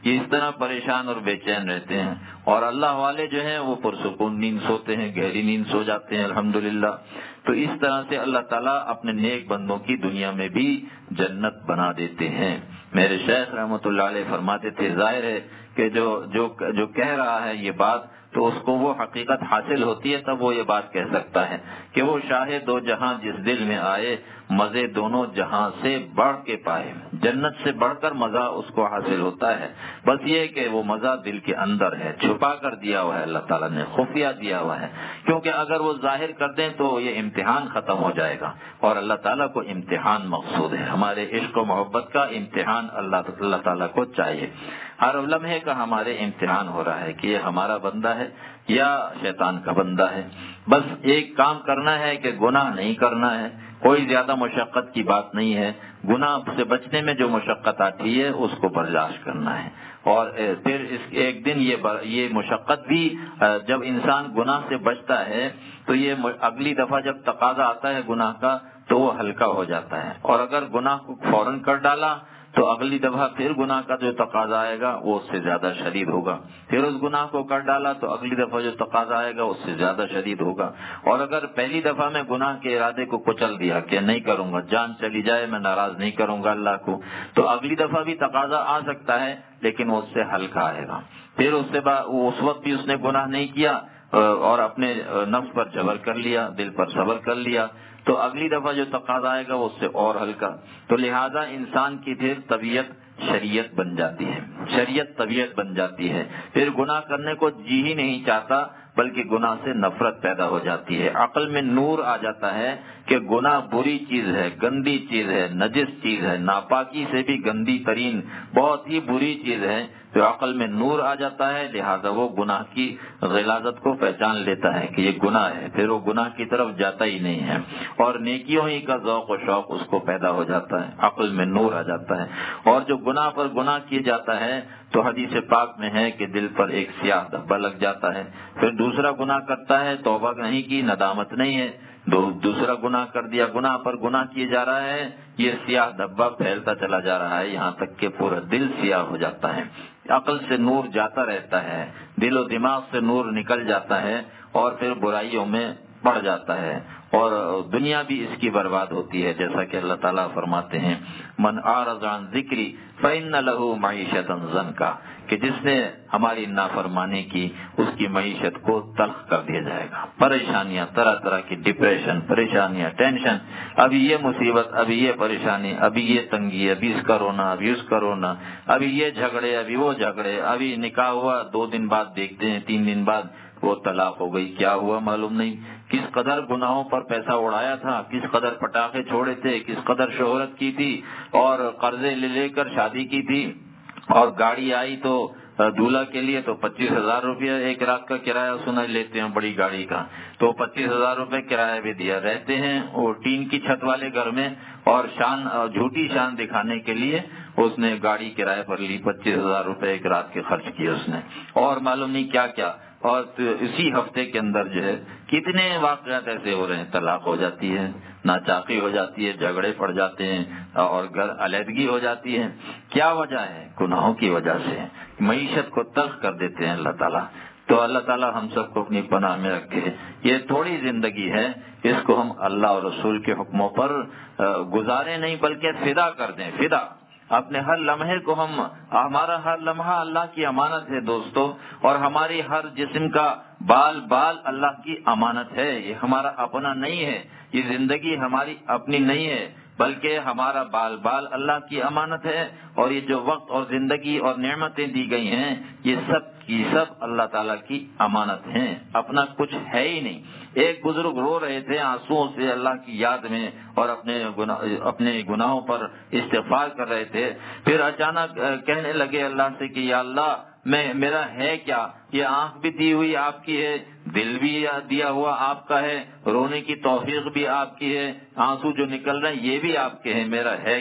یہ اس طرح پریشان اور بے چین رہتے ہیں، اور اللہ والے جو ہیں وہ پرسکون نیند سوتے ہیں، گہری نیند سو جاتے ہیں الحمدللہ۔ تو اس طرح سے اللہ تعالیٰ اپنے نیک بندوں کی دنیا میں بھی جنت بنا دیتے ہیں۔ میرے شیخ رحمۃ اللہ علیہ فرماتے تھے ظاہر ہے کہ جو جو جو کہہ رہا ہے یہ بات تو اس کو وہ حقیقت حاصل ہوتی ہے تب وہ یہ بات کہہ سکتا ہے کہ وہ شاہ دو جہاں جس دل میں آئے مزے دونوں جہاں سے بڑھ کے پائے، جنت سے بڑھ کر مزہ اس کو حاصل ہوتا ہے، بس یہ کہ وہ مزہ دل کے اندر ہے، چھپا کر دیا ہوا ہے اللہ تعالیٰ نے، خفیہ دیا ہوا ہے، کیونکہ اگر وہ ظاہر کر دیں تو یہ امتحان ختم ہو جائے گا، اور اللہ تعالیٰ کو امتحان مقصود ہے، ہمارے عشق و محبت کا امتحان اللہ اللہ تعالیٰ کو چاہیے۔ ہر لمحے کا ہمارے امتحان ہو رہا ہے کہ یہ ہمارا بندہ ہے یا شیطان کا بندہ ہے، بس ایک کام کرنا ہے کہ گناہ نہیں کرنا ہے، کوئی زیادہ مشقت کی بات نہیں ہے، گناہ سے بچنے میں جو مشقت آتی ہے اس کو برداشت کرنا ہے، اور پھر اس ایک دن یہ یہ مشقت بھی جب انسان گناہ سے بچتا ہے تو یہ اگلی دفعہ جب تقاضا آتا ہے گناہ کا تو وہ ہلکا ہو جاتا ہے، اور اگر گناہ کو فوراً کر ڈالا تو اگلی دفعہ پھر گناہ کا جو تقاضا آئے گا وہ اس سے زیادہ شدید ہوگا، پھر اس گناہ کو کر ڈالا تو اگلی دفعہ جو تقاضا آئے گا اس سے زیادہ شدید ہوگا، اور اگر پہلی دفعہ میں گناہ کے ارادے کو کچل دیا کہ نہیں کروں گا، جان چلی جائے میں ناراض نہیں کروں گا اللہ کو، تو اگلی دفعہ بھی تقاضا آ سکتا ہے لیکن وہ اس سے ہلکا آئے گا، پھر اس سے اس وقت بھی اس نے گناہ نہیں کیا اور اپنے نفس پر جبر کر لیا، دل پر صبر کر لیا، تو اگلی دفعہ جو تقاضا آئے گا وہ اس سے اور ہلکا، تو لہذا انسان کی پھر طبیعت شریعت بن جاتی ہے، شریعت طبیعت بن جاتی ہے، پھر گناہ کرنے کو جی ہی نہیں چاہتا بلکہ گناہ سے نفرت پیدا ہو جاتی ہے، عقل میں نور آ جاتا ہے کہ گناہ بری چیز ہے، گندی چیز ہے، نجس چیز ہے، ناپاکی سے بھی گندی ترین بہت ہی بری چیز ہے، تو عقل میں نور آ جاتا ہے، لہذا وہ گناہ کی غلاظت کو پہچان لیتا ہے کہ یہ گناہ ہے، پھر وہ گناہ کی طرف جاتا ہی نہیں ہے، اور نیکیوں ہی کا ذوق و شوق اس کو پیدا ہو جاتا ہے، عقل میں نور آ جاتا ہے، اور جو گناہ پر گناہ کیے جاتا ہے تو حدیث پاک میں ہے کہ دل پر ایک سیاہ دھبا لگ جاتا ہے، پھر دوسرا گناہ کرتا ہے، توبہ نہیں کی، ندامت نہیں ہے، دو دوسرا گناہ کر دیا، گناہ پر گناہ کیے جا رہا ہے، یہ سیاہ دھبا پھیلتا چلا جا رہا ہے یہاں تک کہ پورا دل سیاہ ہو جاتا ہے، عقل سے نور جاتا رہتا ہے، دل و دماغ سے نور نکل جاتا ہے، اور پھر برائیوں میں پڑ جاتا ہے، اور دنیا بھی اس کی برباد ہوتی ہے، جیسا کہ اللہ تعالیٰ فرماتے ہیں من اعرض عن ذکری فإن له معیشۃ ضنکا، کہ جس نے ہماری نافرمانی کی اس کی معیشت کو تلخ کر دیا جائے گا، پریشانیاں طرح طرح کی، ڈپریشن، پریشانیاں، ٹینشن، ابھی یہ مصیبت، ابھی یہ پریشانی، ابھی یہ تنگی، ابھی اس کا رونا، ابھی اس کا رونا، ابھی یہ جھگڑے، ابھی وہ جھگڑے، ابھی نکاح ہوا دو دن بعد دیکھتے ہیں تین دن بعد وہ طلاق ہو گئی، کیا ہوا معلوم نہیں، کس قدر گناہوں پر پیسہ اڑایا تھا، کس قدر پٹاخے چھوڑے تھے، کس قدر شہرت کی تھی، اور قرضے لے لے کر شادی کی تھی، اور گاڑی آئی تو دولہا کے لیے تو پچیس ہزار روپیہ ایک رات کا کرایہ سنا لیتے ہیں بڑی گاڑی کا، تو پچیس ہزار روپے کرایہ بھی دیا، رہتے ہیں وہ ٹین کی چھت والے گھر میں، اور شان جھوٹی شان دکھانے کے لیے اس نے گاڑی کرایہ پر لی، پچیس ہزار روپے ایک رات کے خرچ کیے اس نے، اور معلوم نہیں کیا کیا، اور اسی ہفتے کے اندر جو ہے کتنے واقعات ایسے ہو رہے ہیں، طلاق ہو جاتی ہے، ناچاقی ہو جاتی ہے، جھگڑے پڑ جاتے ہیں، اور گھر علیحدگی ہو جاتی ہے، کیا وجہ ہے؟ گناہوں کی وجہ سے، معیشت کو تلخ کر دیتے ہیں اللہ تعالیٰ، تو اللہ تعالیٰ ہم سب کو اپنی پناہ میں رکھے، یہ تھوڑی زندگی ہے، اس کو ہم اللہ اور رسول کے حکموں پر گزارے نہیں بلکہ فدا کر دیں، فدا، اپنے ہر لمحے کو ہم، ہمارا ہر لمحہ اللہ کی امانت ہے دوستو، اور ہماری ہر جسم کا بال بال اللہ کی امانت ہے، یہ ہمارا اپنا نہیں ہے، یہ زندگی ہماری اپنی نہیں ہے بلکہ ہمارا بال بال اللہ کی امانت ہے، اور یہ جو وقت اور زندگی اور نعمتیں دی گئی ہیں یہ سب کی سب اللہ تعالیٰ کی امانت ہیں، اپنا کچھ ہے ہی نہیں۔ ایک بزرگ رو رہے تھے آنسوؤں سے اللہ کی یاد میں، اور اپنے گناہ اپنے گناہوں پر استغفار کر رہے تھے، پھر اچانک کہنے لگے اللہ سے کہ یا اللہ میں میرا ہے کیا، یہ آنکھ بھی دی ہوئی آپ کی ہے، دل بھی دیا ہوا آپ کا ہے، رونے کی توفیق بھی آپ کی ہے، آنسو جو نکل رہے ہیں یہ بھی آپ کے ہیں، میرا ہے کیا؟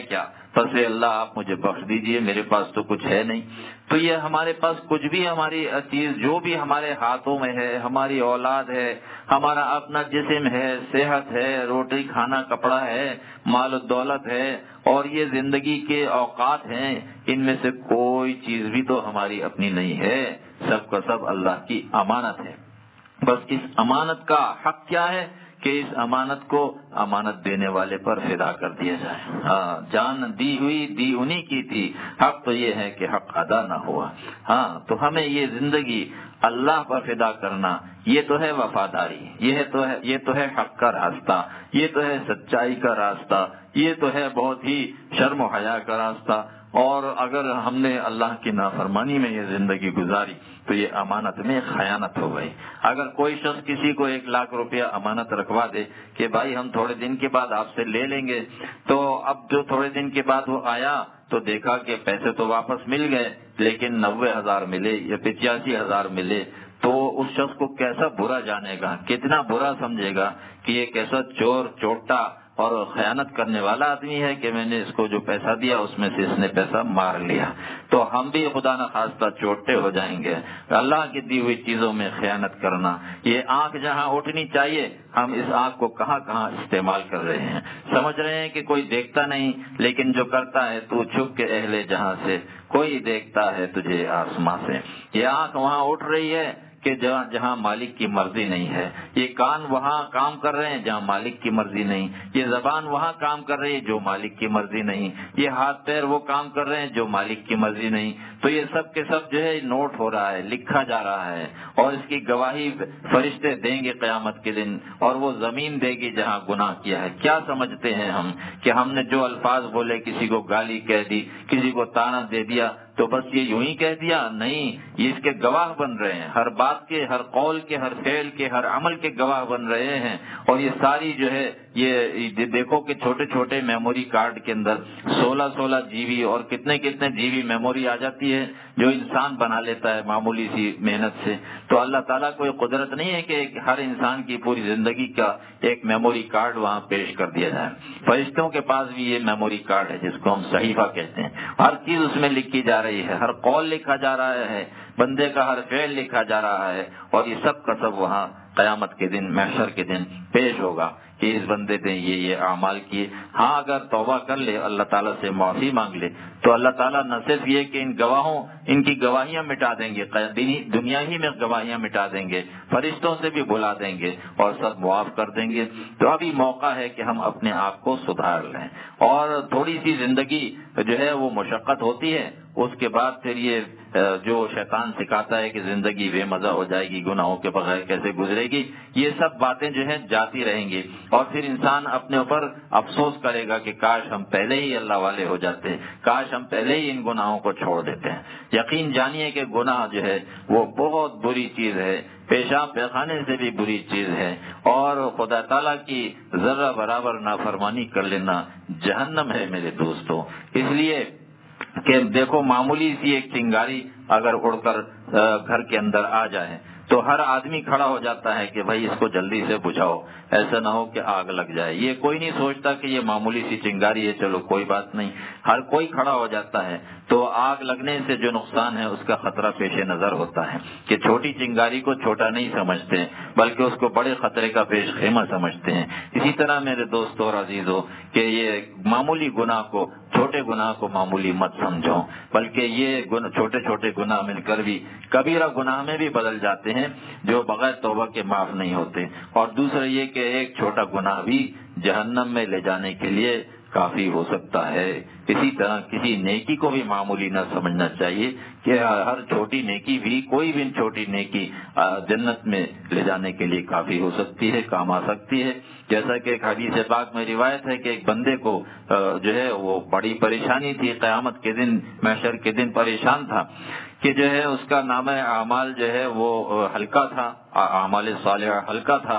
پس اللہ آپ مجھے بخش دیجئے، میرے پاس تو کچھ ہے نہیں۔ تو یہ ہمارے پاس کچھ بھی، ہماری چیز جو بھی ہمارے ہاتھوں میں ہے، ہماری اولاد ہے، ہمارا اپنا جسم ہے، صحت ہے، روٹی کھانا کپڑا ہے، مال و دولت ہے، اور یہ زندگی کے اوقات ہیں، ان میں سے کوئی چیز بھی تو ہماری اپنی نہیں ہے، سب کا سب اللہ کی امانت ہے۔ بس اس امانت کا حق کیا ہے کہ اس امانت کو امانت دینے والے پر فدا کر دیا جائے۔ ہاں، جان دی ہوئی دی انہی کی تھی، حق تو یہ ہے کہ حق ادا نہ ہوا۔ ہاں، تو ہمیں یہ زندگی اللہ پر فدا کرنا، یہ تو ہے وفاداری، یہ تو ہے یہ تو ہے حق کا راستہ، یہ تو ہے سچائی کا راستہ، یہ تو ہے بہت ہی شرم و حیا کا راستہ۔ اور اگر ہم نے اللہ کی نافرمانی میں یہ زندگی گزاری تو یہ امانت میں خیانت ہو گئی۔ اگر کوئی شخص کسی کو ایک لاکھ روپیہ امانت رکھوا دے کہ بھائی ہم تھوڑے دن کے بعد آپ سے لے لیں گے، تو اب جو تھوڑے دن کے بعد وہ آیا تو دیکھا کہ پیسے تو واپس مل گئے لیکن نوے ہزار ملے یا پچاسی ہزار ملے، تو اس شخص کو کیسا برا جانے گا، کتنا برا سمجھے گا کہ یہ کیسا چور چوٹا اور خیانت کرنے والا آدمی ہے کہ میں نے اس کو جو پیسہ دیا اس میں سے اس نے پیسہ مار لیا۔ تو ہم بھی خدا نخواستہ چوٹے ہو جائیں گے۔ اللہ کی دی ہوئی چیزوں میں خیانت کرنا، یہ آنکھ جہاں اٹھنی چاہیے ہم اس آنکھ کو کہاں کہاں استعمال کر رہے ہیں۔ سمجھ رہے ہیں کہ کوئی دیکھتا نہیں، لیکن جو کرتا ہے تو چھپ کے اہل جہاں سے، کوئی دیکھتا ہے تجھے آسماں سے۔ یہ آنکھ وہاں اٹھ رہی ہے کہ جہاں جہاں مالک کی مرضی نہیں ہے، یہ کان وہاں کام کر رہے ہیں جہاں مالک کی مرضی نہیں، یہ زبان وہاں کام کر رہی ہے جو مالک کی مرضی نہیں، یہ ہاتھ پیر وہ کام کر رہے ہیں جو مالک کی مرضی نہیں۔ تو یہ سب کے سب جو ہے نوٹ ہو رہا ہے، لکھا جا رہا ہے، اور اس کی گواہی فرشتے دیں گے قیامت کے دن، اور وہ زمین دے گی جہاں گناہ کیا ہے۔ کیا سمجھتے ہیں ہم کہ ہم نے جو الفاظ بولے، کسی کو گالی کہہ دی، کسی کو تانا دے دیا، تو بس یہ یوں ہی کہہ دیا؟ نہیں، یہ اس کے گواہ بن رہے ہیں، ہر بات کے، ہر قول کے، ہر فعل کے، ہر عمل کے گواہ بن رہے ہیں۔ اور یہ ساری جو ہے یہ دیکھو کہ چھوٹے چھوٹے میموری کارڈ کے اندر سولہ سولہ جی بی اور کتنے کتنے جی بی میموری آ جاتی ہے جو انسان بنا لیتا ہے معمولی سی محنت سے۔ تو اللہ تعالیٰ کو یہ قدرت نہیں ہے کہ ہر انسان کی پوری زندگی کا ایک میموری کارڈ وہاں پیش کر دیا جائے۔ فرشتوں کے پاس بھی یہ میموری کارڈ ہے جس کو ہم صحیفہ کہتے ہیں، ہر چیز اس میں لکھی جا رہی ہے، ہر قول لکھا جا رہا ہے، بندے کا ہر فعل لکھا جا رہا ہے، اور یہ سب کا سب وہاں قیامت کے دن، محشر کے دن پیش ہوگا کہ اس بندے نے یہ یہ اعمال کیے۔ ہاں، اگر توبہ کر لے، اللہ تعالیٰ سے معافی مانگ لے، تو اللہ تعالیٰ نہ صرف یہ کہ ان گواہوں ان کی گواہیاں مٹا دیں گے، دنیا ہی میں گواہیاں مٹا دیں گے، فرشتوں سے بھی بلا دیں گے اور سب معاف کر دیں گے۔ تو ابھی موقع ہے کہ ہم اپنے آپ کو سدھار لیں، اور تھوڑی سی زندگی جو ہے وہ مشقت ہوتی ہے، اس کے بعد پھر یہ جو شیطان سکھاتا ہے کہ زندگی بے مزہ ہو جائے گی، گناہوں کے بغیر کیسے گزرے گی، یہ سب باتیں جو ہیں جاتی رہیں گی، اور پھر انسان اپنے اوپر افسوس کرے گا کہ کاش ہم پہلے ہی اللہ والے ہو جاتے، کاش ہم پہلے ہی ان گناہوں کو چھوڑ دیتے ہیں۔ یقین جانیے کہ گناہ جو ہے وہ بہت بری چیز ہے، پیشاب پیخانے سے بھی بری چیز ہے، اور خدا تعالیٰ کی ذرہ برابر نافرمانی کر لینا جہنم ہے میرے دوستوں۔ اس لیے کہ دیکھو، معمولی سی ایک چنگاری اگر اڑ کر گھر کے اندر آ جائے تو ہر آدمی کھڑا ہو جاتا ہے کہ بھائی اس کو جلدی سے بجھاؤ، ایسا نہ ہو کہ آگ لگ جائے۔ یہ کوئی نہیں سوچتا کہ یہ معمولی سی چنگاری ہے، چلو کوئی بات نہیں، ہر کوئی کھڑا ہو جاتا ہے۔ تو آگ لگنے سے جو نقصان ہے اس کا خطرہ پیش نظر ہوتا ہے کہ چھوٹی چنگاری کو چھوٹا نہیں سمجھتے بلکہ اس کو بڑے خطرے کا پیش خیمہ سمجھتے ہیں۔ اسی طرح میرے دوستو اور عزیزو کہ یہ معمولی گناہ کو، چھوٹے گناہ کو معمولی مت سمجھو، بلکہ یہ چھوٹے چھوٹے گناہ مل کر بھی کبیرہ گناہ میں بھی بدل جاتے ہیں جو بغیر توبہ کے معاف نہیں ہوتے۔ اور دوسرا یہ کہ ایک چھوٹا گناہ بھی جہنم میں لے جانے کے لیے کافی ہو سکتا ہے۔ اسی طرح کسی نیکی کو بھی معمولی نہ سمجھنا چاہیے کہ ہر چھوٹی نیکی بھی، کوئی بھی چھوٹی نیکی جنت میں لے جانے کے لیے کافی ہو سکتی ہے، کام آ سکتی ہے۔ جیسا کہ ایک حدیث پاک میں روایت ہے کہ ایک بندے کو جو ہے وہ بڑی پریشانی تھی، قیامت کے دن، محشر کے دن پریشان تھا کہ جو ہے اس کا نامہ اعمال جو ہے وہ ہلکا تھا، اعمال صالحہ ہلکا تھا،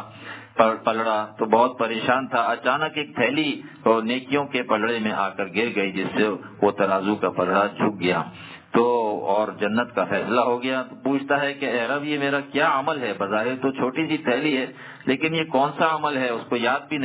پلڑا تو بہت پریشان تھا۔ اچانک ایک تھیلی نیکیوں کے پلڑے میں آ کر گر گئی جس سے وہ ترازو کا پلڑا جھک گیا، تو اور جنت کا فیصلہ ہو گیا۔ تو پوچھتا ہے کہ اے رب، یہ میرا کیا عمل ہے؟ بظاہر تو چھوٹی سی تھیلی ہے لیکن یہ کون سا عمل ہے، اس کو یاد بھی نہیں۔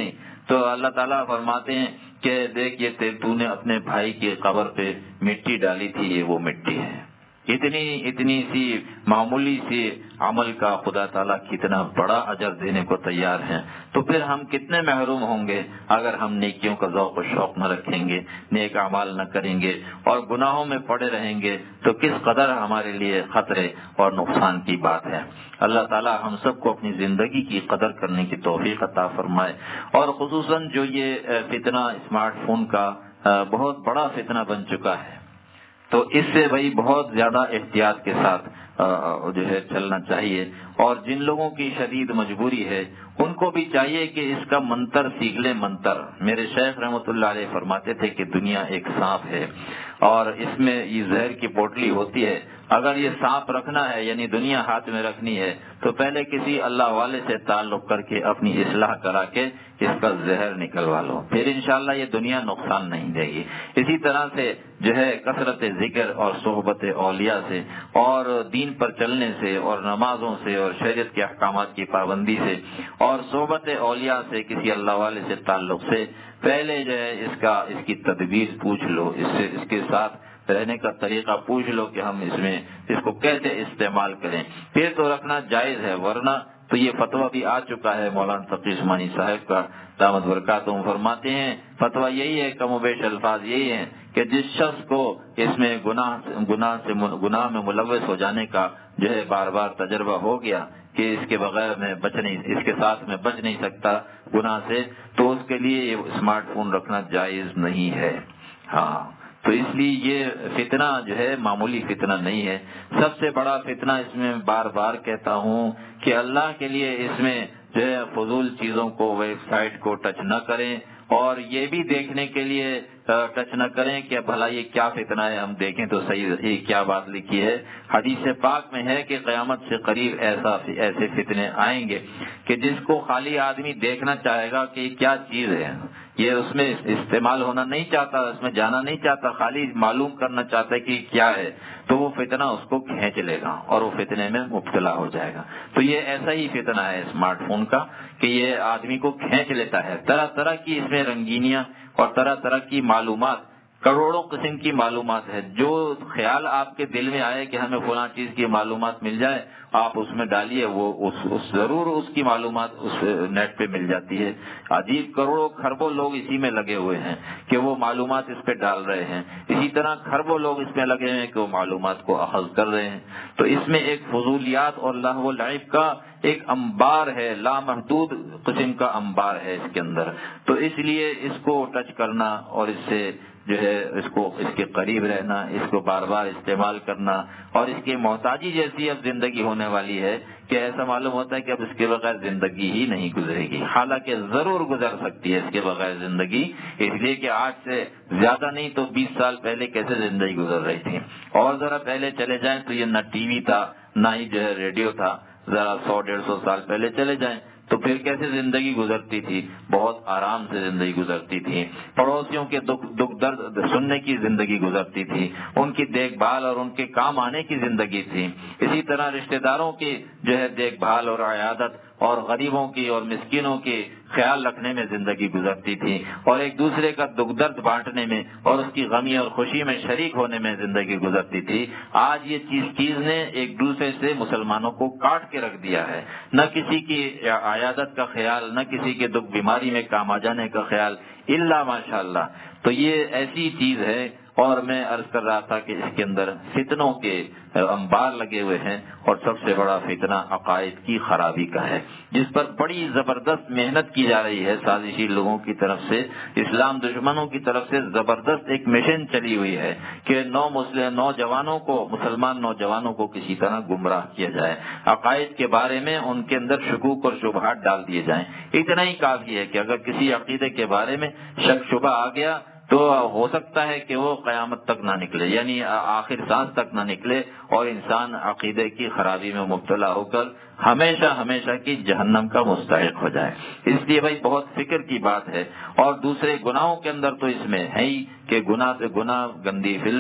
تو اللہ تعالیٰ فرماتے ہیں کہ دیکھ یہ تو نے اپنے بھائی کی قبر پہ مٹی ڈالی تھی، یہ وہ مٹی ہے. اتنی اتنی سی معمولی سی عمل کا خدا تعالیٰ کتنا بڑا اجر دینے کو تیار ہیں. تو پھر ہم کتنے محروم ہوں گے اگر ہم نیکیوں کا ذوق و شوق نہ رکھیں گے، نیک اعمال نہ کریں گے اور گناہوں میں پڑے رہیں گے تو کس قدر ہمارے لیے خطرے اور نقصان کی بات ہے. اللہ تعالیٰ ہم سب کو اپنی زندگی کی قدر کرنے کی توفیق عطا فرمائے. اور خصوصاً جو یہ فتنہ اسمارٹ فون کا بہت بڑا فتنہ بن چکا ہے، تو اس سے بھائی بہت زیادہ احتیاط کے ساتھ جو ہے چلنا چاہیے. اور جن لوگوں کی شدید مجبوری ہے ان کو بھی چاہیے کہ اس کا منتر سیکھ لیں. منتر میرے شیخ رحمۃ اللہ علیہ فرماتے تھے کہ دنیا ایک سانپ ہے اور اس میں یہ زہر کی پوٹلی ہوتی ہے. اگر یہ سانپ رکھنا ہے یعنی دنیا ہاتھ میں رکھنی ہے تو پہلے کسی اللہ والے سے تعلق کر کے اپنی اصلاح کرا کے اس کا زہر نکلوا لو، پھر انشاءاللہ یہ دنیا نقصان نہیں دے گی. اسی طرح سے جو ہے کثرت ذکر اور صحبت اولیاء سے اور دین پر چلنے سے اور نمازوں سے اور شریعت کے احکامات کی پابندی سے اور صحبت اولیاء سے کسی اللہ والے سے تعلق سے پہلے جو ہے اس کا اس کی تدبیر پوچھ لو، اس سے اس کے ساتھ رہنے کا طریقہ پوچھ لو کہ ہم اس میں اس کو کیسے استعمال کریں، پھر تو رکھنا جائز ہے. ورنہ تو یہ فتویٰ بھی آ چکا ہے مولانا تقی عثمانی صاحب کا دامت برکاتہم فرماتے ہیں فتویٰ یہی ہے، کم و بیش الفاظ یہی ہیں کہ جس شخص کو اس میں گناہ گناہ سے گناہ میں ملوث ہو جانے کا جو ہے بار بار تجربہ ہو گیا کہ اس کے بغیر میں بچ نہیں اس کے ساتھ میں بچ نہیں سکتا گناہ سے، تو اس کے لیے یہ اسمارٹ فون رکھنا جائز نہیں ہے. ہاں تو اس لیے یہ فتنہ جو ہے معمولی فتنہ نہیں ہے. سب سے بڑا فتنہ اس میں بار بار کہتا ہوں کہ اللہ کے لیے اس میں جو ہے فضول چیزوں کو ویب سائٹ کو ٹچ نہ کریں اور یہ بھی دیکھنے کے لیے ٹچ نہ کریں کہ بھلا یہ کیا فتنہ ہے، ہم دیکھیں تو صحیح یہ کیا بات لکھی ہے. حدیث پاک میں ہے کہ قیامت سے قریب ایسا ایسے فتنے آئیں گے کہ جس کو خالی آدمی دیکھنا چاہے گا کہ یہ کیا چیز ہے، یہ اس میں استعمال ہونا نہیں چاہتا، اس میں جانا نہیں چاہتا، خالی معلوم کرنا چاہتا ہے کہ کیا ہے، تو وہ فتنہ اس کو کھینچ لے گا اور وہ فتنے میں مبتلا ہو جائے گا. تو یہ ایسا ہی فتنہ ہے اسمارٹ فون کا کہ یہ آدمی کو کھینچ لیتا ہے. طرح طرح کی اس میں رنگینیاں اور طرح طرح کی معلومات، کروڑوں قسم کی معلومات ہے. جو خیال آپ کے دل میں آئے کہ ہمیں فلاں چیز کی معلومات مل جائے آپ اس میں ڈالیے، وہ اس, اس ضرور اس کی معلومات اس نیٹ پہ مل جاتی ہے. عجیب کروڑوں کھربوں لوگ اسی میں لگے ہوئے ہیں کہ وہ معلومات اس پہ ڈال رہے ہیں. اسی طرح کھربوں لوگ اس میں لگے ہوئے ہیں کہ وہ معلومات کو اخذ کر رہے ہیں. تو اس میں ایک فضولیات اور لہو و لعب کا ایک انبار ہے، لامحدود قسم کا انبار ہے اس کے اندر. تو اس لیے اس کو ٹچ کرنا اور اس سے جو ہے اس کو اس کے قریب رہنا، اس کو بار بار استعمال کرنا اور اس کی محتاجی جیسی اب زندگی ہونے والی ہے کہ ایسا معلوم ہوتا ہے کہ اب اس کے بغیر زندگی ہی نہیں گزرے گی. حالانکہ ضرور گزر سکتی ہے اس کے بغیر زندگی، اس لیے کہ آج سے زیادہ نہیں تو بیس سال پہلے کیسے زندگی گزر رہی تھی. اور ذرا پہلے چلے جائیں تو یہ نہ ٹی وی تھا نہ ہی جو ہے ریڈیو تھا. ذرا سو ڈیڑھ سو سال پہلے چلے جائیں تو پھر کیسے زندگی گزرتی تھی، بہت آرام سے زندگی گزرتی تھی. پڑوسیوں کے دکھ دکھ درد سننے کی زندگی گزرتی تھی، ان کی دیکھ بھال اور ان کے کام آنے کی زندگی تھی. اسی طرح رشتہ داروں کی جو ہے دیکھ بھال اور عیادت اور غریبوں کی اور مسکینوں کی خیال رکھنے میں زندگی گزرتی تھی اور ایک دوسرے کا دکھ درد بانٹنے میں اور اس کی غمی اور خوشی میں شریک ہونے میں زندگی گزرتی تھی. آج یہ چیز چیز نے ایک دوسرے سے مسلمانوں کو کاٹ کے رکھ دیا ہے. نہ کسی کی عیادت کا خیال، نہ کسی کے دکھ بیماری میں کام آ جانے کا خیال، الا ماشاء اللہ. تو یہ ایسی چیز ہے. اور میں عرض کر رہا تھا کہ اس کے اندر فتنوں کے انبار لگے ہوئے ہیں اور سب سے بڑا فتنہ عقائد کی خرابی کا ہے، جس پر بڑی زبردست محنت کی جا رہی ہے سازشی لوگوں کی طرف سے، اسلام دشمنوں کی طرف سے زبردست ایک مشن چلی ہوئی ہے کہ نو مسلم نوجوانوں کو مسلمان نوجوانوں کو کسی طرح گمراہ کیا جائے، عقائد کے بارے میں ان کے اندر شکوک اور شبہات ڈال دیے جائیں. اتنا ہی کافی ہے کہ اگر کسی عقیدے کے بارے میں شک شبہ آ گیا تو ہو سکتا ہے کہ وہ قیامت تک نہ نکلے، یعنی آخر سانس تک نہ نکلے اور انسان عقیدے کی خرابی میں مبتلا ہو کر ہمیشہ ہمیشہ کی جہنم کا مستحق ہو جائے. اس لیے بھائی بہت فکر کی بات ہے. اور دوسرے گناہوں کے اندر تو اس میں ہے ہی کہ گناہ سے گناہ، گندی فلمیں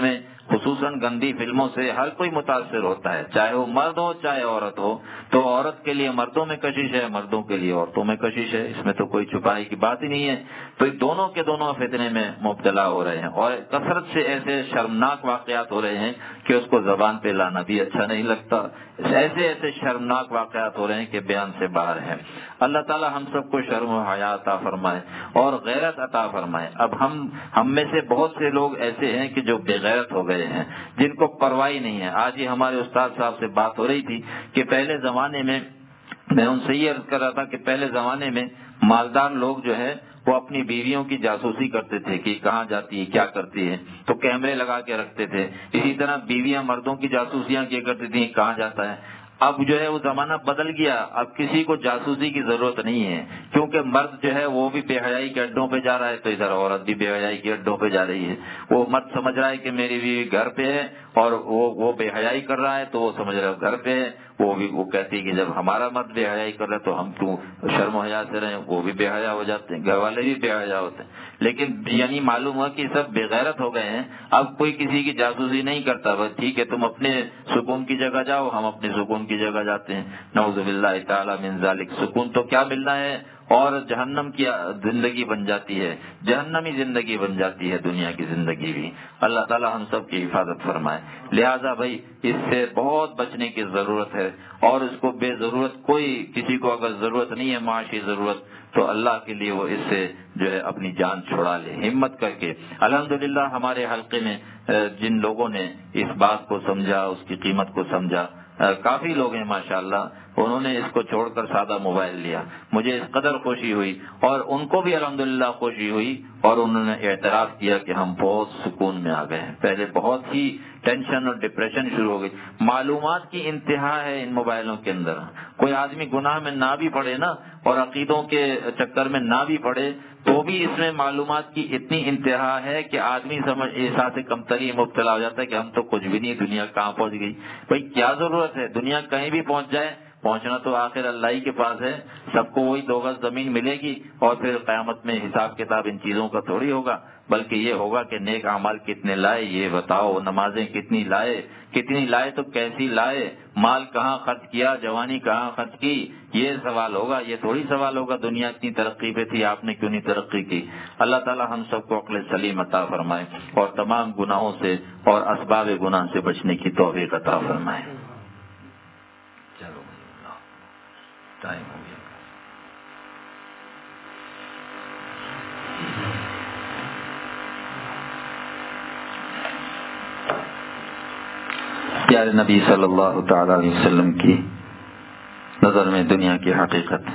خصوصاً گندی فلموں سے ہر کوئی متاثر ہوتا ہے، چاہے وہ مرد ہو چاہے عورت ہو. تو عورت کے لیے مردوں میں کشش ہے، مردوں کے لیے عورتوں میں کشش ہے، اس میں تو کوئی چھپائی کی بات ہی نہیں ہے. تو دونوں کے دونوں فتنے میں مبتلا ہو رہے ہیں، اور کثرت سے ایسے شرمناک واقعات ہو رہے ہیں کہ اس کو زبان پہ لانا بھی اچھا نہیں لگتا. ایسے ایسے شرمناک واقعات ہو رہے ہیں کہ بیان سے باہر ہیں. اللہ تعالی ہم سب کو شرم و حیا عطا فرمائے اور غیرت عطا فرمائے. اب ہم ہم میں سے بہت سے لوگ ایسے ہیں کہ جو بے غیرت ہو گئے ہیں، جن کو پرواہ نہیں ہے. آج ہی ہمارے استاد صاحب سے بات ہو رہی تھی کہ پہلے زمانے میں، میں ان سے یہ عرض کر رہا تھا کہ پہلے زمانے میں مالدار لوگ جو ہے وہ اپنی بیویوں کی جاسوسی کرتے تھے کہ کہاں جاتی ہے کیا کرتی ہے، تو کیمرے لگا کے رکھتے تھے. اسی طرح بیویاں مردوں کی جاسوسیاں کیا کرتی تھیں کہاں جاتا ہے. اب جو ہے وہ زمانہ بدل گیا، اب کسی کو جاسوسی کی ضرورت نہیں ہے، کیونکہ مرد جو ہے وہ بھی بے حیائی کے اڈوں پہ جا رہا ہے تو ادھر عورت بھی بے حیائی کے اڈوں پہ جا رہی ہے. وہ مرد سمجھ رہا ہے کہ میری بیوی گھر پہ ہے اور وہ وہ بے حیائی کر رہا ہے تو وہ سمجھ رہا ہے گھر پہ ہے. وہ بھی وہ کہتی ہے کہ جب ہمارا مرد بے حیائی کر رہا ہے تو ہم کیوں شرم و حیا سے رہیں. وہ بھی بے حیا ہو جاتے ہیں، گھر والے بھی بے حیا ہوتے ہیں. لیکن یعنی معلوم ہوا کہ سب بے غیرت ہو گئے ہیں. اب کوئی کسی کی جاسوسی نہیں کرتا، بس ٹھیک ہے تم اپنے سکون کی جگہ جاؤ، ہم اپنے سکون کی جگہ جاتے ہیں. نعوذ باللہ تعالی من ذالک. سکون تو کیا ملنا ہے، اور جہنم کی زندگی بن جاتی ہے، جہنمی زندگی بن جاتی ہے دنیا کی زندگی بھی. اللہ تعالی ہم سب کی حفاظت فرمائے. لہذا بھائی اس سے بہت بچنے کی ضرورت ہے، اور اس کو بے ضرورت کوئی کسی کو اگر ضرورت نہیں ہے معاشی ضرورت تو اللہ کے لیے وہ اس سے جو ہے اپنی جان چھڑا لے ہمت کر کے. الحمدللہ ہمارے حلقے میں جن لوگوں نے اس بات کو سمجھا، اس کی قیمت کو سمجھا، کافی لوگ ہیں ماشاءاللہ، انہوں نے اس کو چھوڑ کر سادہ موبائل لیا. مجھے اس قدر خوشی ہوئی اور ان کو بھی الحمدللہ خوشی ہوئی، اور انہوں نے اعتراف کیا کہ ہم بہت سکون میں آ گئے ہیں. پہلے بہت ہی ٹینشن اور ڈپریشن شروع ہو گئی. معلومات کی انتہا ہے ان موبائلوں کے اندر. کوئی آدمی گناہ میں نہ بھی پڑے نا اور عقیدوں کے چکر میں نہ بھی پڑے تو بھی اس میں معلومات کی اتنی انتہا ہے کہ آدمی سمجھ احساس کمتری مبتلا ہو جاتا ہے کہ ہم تو کچھ بھی نہیں، دنیا کہاں پہنچ گئی. بھائی کیا ضرورت ہے، دنیا کہیں بھی پہنچ جائے، پہنچنا تو آخر اللہ ہی کے پاس ہے. سب کو وہی دو گز زمین ملے گی اور پھر قیامت میں حساب کتاب ان چیزوں کا تھوڑی ہوگا، بلکہ یہ ہوگا کہ نیک اعمال کتنے لائے یہ بتاؤ، نمازیں کتنی لائے، کتنی لائے تو کیسی لائے، مال کہاں خرچ کیا، جوانی کہاں خرچ کی، یہ سوال ہوگا. یہ تھوڑی سوال ہوگا دنیا اتنی ترقی پہ تھی آپ نے کیوں نہیں ترقی کی. اللہ تعالی ہم سب کو عقل سلیم عطا فرمائے اور تمام گناہوں سے اور اسباب گناہ سے بچنے کی توفیق عطا فرمائے. چلو ٹائم ہو گیا. پیارے نبی صلی اللہ تعالی علیہ وسلم کی نظر میں دنیا کی حقیقت.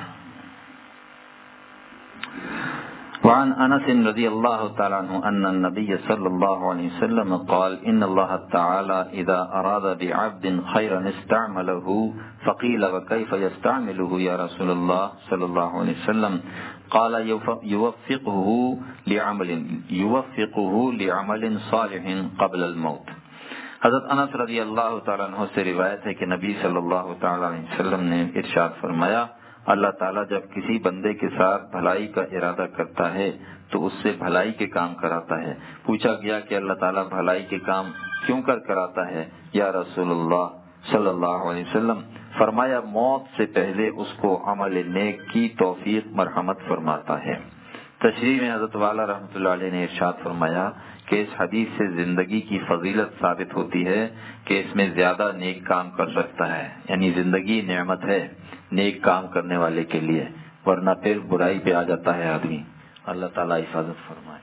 وعن انس رضی اللہ تعالی عنہ ان النبی صلی اللہ علیہ وسلم قال ان اللہ تعالی اذا اراد بعبد خيرا استعمله فقيل وكيف يستعمله يا رسول الله صلی اللہ علیہ وسلم قال يوفقه لعمل يوفقه لعمل صالح قبل الموت. حضرت انس رضی اللہ تعالیٰ عنہ سے روایت ہے کہ نبی صلی اللہ تعالیٰ علیہ وسلم نے ارشاد فرمایا اللہ تعالیٰ جب کسی بندے کے ساتھ بھلائی کا ارادہ کرتا ہے تو اس سے بھلائی کے کام کراتا ہے. پوچھا گیا کہ اللہ تعالیٰ بھلائی کے کام کیوں کر کراتا ہے یا رسول اللہ صلی اللہ علیہ وسلم؟ فرمایا موت سے پہلے اس کو عمل نیک کی توفیق مرحمت فرماتا ہے. تشریح میں حضرت والا رحمۃ اللہ علیہ نے ارشاد فرمایا کہ اس حدیث سے زندگی کی فضیلت ثابت ہوتی ہے کہ اس میں زیادہ نیک کام کر سکتا ہے، یعنی زندگی نعمت ہے نیک کام کرنے والے کے لیے، ورنہ پھر برائی پہ آ جاتا ہے آدمی. اللہ تعالیٰ حفاظت فرمائے.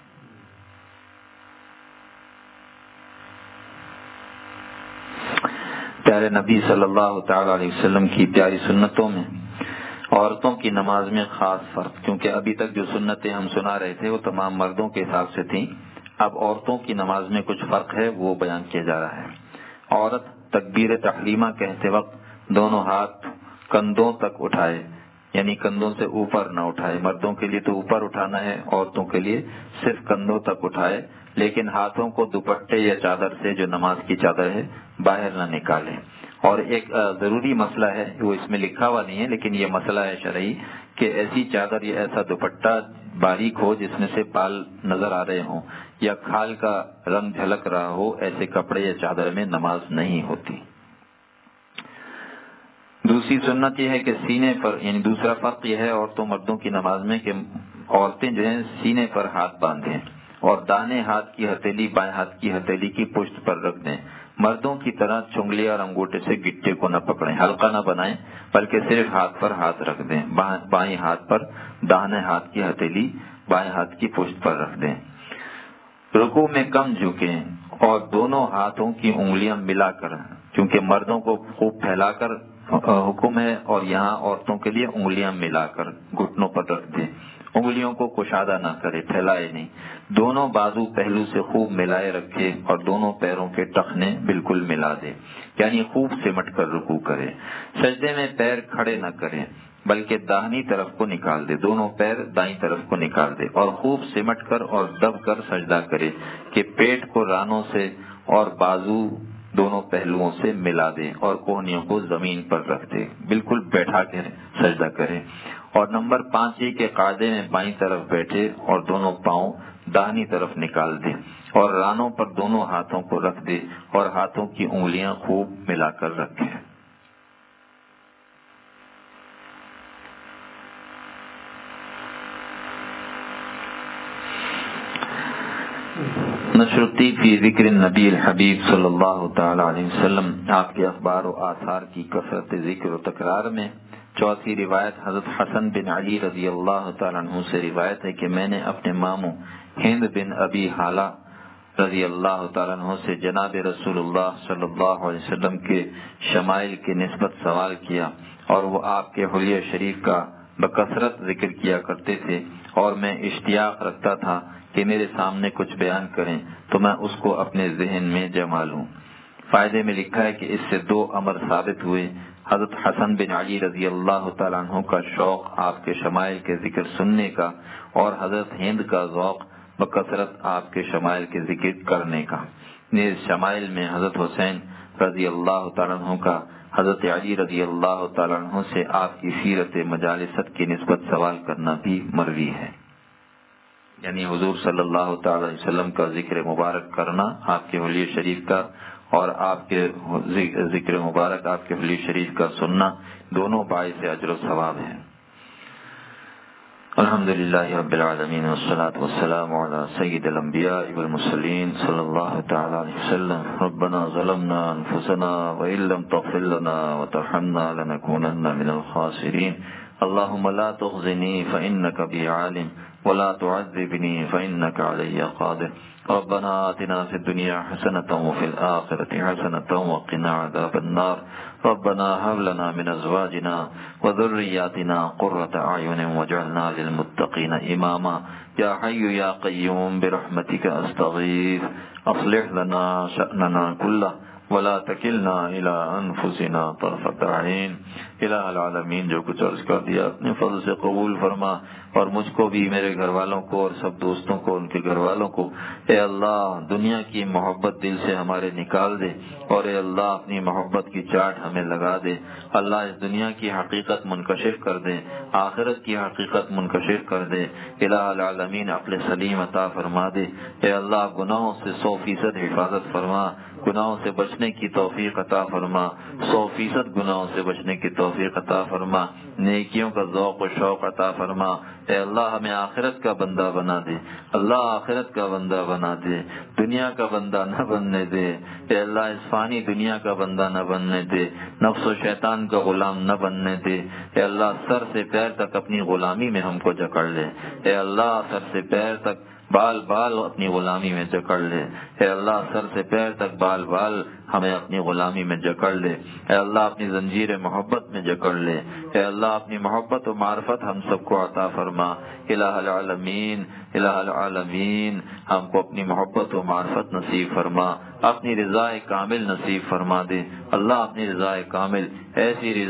پیارے نبی صلی اللہ تعالی علیہ وسلم کی پیاری سنتوں میں عورتوں کی نماز میں خاص فرق، کیونکہ ابھی تک جو سنتیں ہم سنا رہے تھے وہ تمام مردوں کے حساب سے تھیں، اب عورتوں کی نماز میں کچھ فرق ہے وہ بیان کیا جا رہا ہے. عورت تکبیر تحریمہ کہتے وقت دونوں ہاتھ کندھوں تک اٹھائے، یعنی کندھوں سے اوپر نہ اٹھائے. مردوں کے لیے تو اوپر اٹھانا ہے، عورتوں کے لیے صرف کندھوں تک اٹھائے، لیکن ہاتھوں کو دوپٹے یا چادر سے جو نماز کی چادر ہے باہر نہ نکالے. اور ایک ضروری مسئلہ ہے وہ اس میں لکھا ہوا نہیں ہے لیکن یہ مسئلہ ہے شرعی کہ ایسی چادر یا ایسا دوپٹہ باریک ہو جس میں سے بال نظر آ رہے ہوں یا کھال کا رنگ جھلک رہا ہو، ایسے کپڑے یا چادر میں نماز نہیں ہوتی۔ دوسری سنت یہ ہے کہ سینے پر، یعنی دوسرا فرق یہ ہے عورتوں مردوں کی نماز میں کہ عورتیں جو ہیں سینے پر ہاتھ باندھیں اور دانے ہاتھ کی ہتھیلی بائیں ہاتھ کی ہتھیلی کی پشت پر رکھ دیں۔ مردوں کی طرح چنگلی اور انگوٹھے سے گٹے کو نہ پکڑیں، حلقہ نہ بنائیں، بلکہ صرف ہاتھ پر ہاتھ رکھ دیں، بائیں ہاتھ پر داہنے ہاتھ کی ہتھیلی بائیں ہاتھ کی پشت پر رکھ دیں۔ رکوع میں کم جھکیں اور دونوں ہاتھوں کی انگلیاں ملا کر، کیونکہ مردوں کو خوب پھیلا کر حکم ہے اور یہاں عورتوں کے لیے انگلیاں ملا کر گھٹنوں پر رکھ دیں۔ انگلیوں کو کشادہ نہ کرے، پھیلائے نہیں، دونوں بازو پہلو سے خوب ملائے رکھے اور دونوں پیروں کے ٹخنے بالکل ملا دے، یعنی خوب سمٹ کر رکوع کرے۔ سجدے میں پیر کھڑے نہ کرے بلکہ داہنی طرف کو نکال دے، دونوں پیر دائیں طرف کو نکال دے اور خوب سمٹ کر اور دب کر سجدہ کرے کہ پیٹ کو رانوں سے اور بازو دونوں پہلوؤں سے ملا دے اور کوہنیوں کو زمین پر رکھ دے، بالکل بیٹھا کے سجدہ کرے۔ اور نمبر پانچ یہ کہ قاعدے میں بائیں طرف بیٹھے اور دونوں پاؤں داہنی طرف نکال دے اور رانوں پر دونوں ہاتھوں کو رکھ دے اور ہاتھوں کی انگلیاں خوب ملا کر رکھے۔ نشرتی فی ذکر النبی الحبیب صلی اللہ تعالی علیہ وسلم، آپ کے اخبار و آثار کی کثرت ذکر و تکرار میں چوتھی روایت حضرت حسن بن علی رضی اللہ تعالیٰ عنہ سے روایت ہے کہ میں نے اپنے ماموں ہند بن ابی حالہ رضی اللہ تعالیٰ عنہ سے جناب رسول اللہ صلی اللہ علیہ وسلم کے شمائل کی نسبت سوال کیا اور وہ آپ کے حلیہ شریف کا بکثرت ذکر کیا کرتے تھے اور میں اشتیاق رکھتا تھا کہ میرے سامنے کچھ بیان کریں تو میں اس کو اپنے ذہن میں جما لوں۔ فائدے میں لکھا ہے کہ اس سے دو امر ثابت ہوئے، حضرت حسن بن علی رضی اللہ تعالیٰ عنہ کا شوق آپ کے شمائل کے ذکر سننے کا اور حضرت ہند کا ذوق بکثرت آپ کے شمائل کے ذکر کرنے کا۔ نیز شمائل میں حضرت حسین رضی اللہ تعالیٰ عنہ کا حضرت علی رضی اللہ تعالیٰ عنہ سے آپ کی سیرت مجالست کی نسبت سوال کرنا بھی مروی ہے، یعنی حضور صلی اللہ تعالی علیہ وسلم کا ذکر مبارک کرنا، آپ کے حلیہ شریف کا اور آپ کے ذکر مبارک آپ کے حلیہ شریف کا سننا، دونوں باعث اجر و ثواب ہیں۔ الحمدللہ رب العالمین والصلاة والسلام علی سید الانبیاء والمرسلین صلی اللہ تعالی علیہ وسلم۔ ربنا ظلمنا انفسنا وإن لم تغفر لنا وترحمنا لنكونن من الخاسرین۔ اللهم لا تخزنی فإنك بی عالم ولا تعذبني فإنك علي قادر۔ ربنا آتنا في الدنيا حسنة وفي الآخرة حسنة وقنا عذاب النار۔ ربنا هب لنا من أزواجنا وذرياتنا قرة أعين واجعلنا للمتقين إماما۔ يا حي يا قيوم برحمتك أستغيث، أصلح لنا شأننا كله ولا تکلنا الى انفسنا طرفت عین۔ الہ العالمین، جو کچھ عرض کر دیا اپنے فضل سے قبول فرما اور مجھ کو بھی، میرے گھر والوں کو اور سب دوستوں کو، ان کے گھر والوں کو اے اللہ دنیا کی محبت دل سے ہمارے نکال دے اور اے اللہ اپنی محبت کی چاٹ ہمیں لگا دے۔ اللہ اس دنیا کی حقیقت منکشف کر دے، آخرت کی حقیقت منکشف کر دے۔ الہ العالمین عقل سلیم عطا فرما دے۔ اے اللہ گناہوں سے سو فیصد حفاظت فرما، گناہوں سے بچنے کی توفیق عطا فرما، سو فیصد گناہوں سے بچنے کی توفیق عطا فرما، نیکیوں کا ذوق و شوق عطا فرما۔ اے اللہ ہمیں آخرت کا بندہ بنا دے، اللہ آخرت کا بندہ بنا دے، دنیا کا بندہ نہ بننے دے۔ اے اللہ اس فانی دنیا کا بندہ نہ بننے دے، نفس و شیطان کا غلام نہ بننے دے۔ اے اللہ سر سے پیر تک اپنی غلامی میں ہم کو جکڑ لے۔ اے اللہ سر سے پیر تک بال بال اپنی غلامی میں جکڑ لے۔ اے اللہ سر سے پیر تک بال بال ہمیں اپنی غلامی میں جکڑ لے۔ اے اللہ اپنی زنجیر محبت میں جکڑ لے۔ اے اللہ اپنی محبت و معرفت ہم سب کو عطا فرما۔ الہ العالمین، الہ العالمین ہم کو اپنی محبت و معرفت نصیب فرما، اپنی رضا کامل نصیب فرما دے۔ اللہ اپنی رضا کامل، ایسی رضا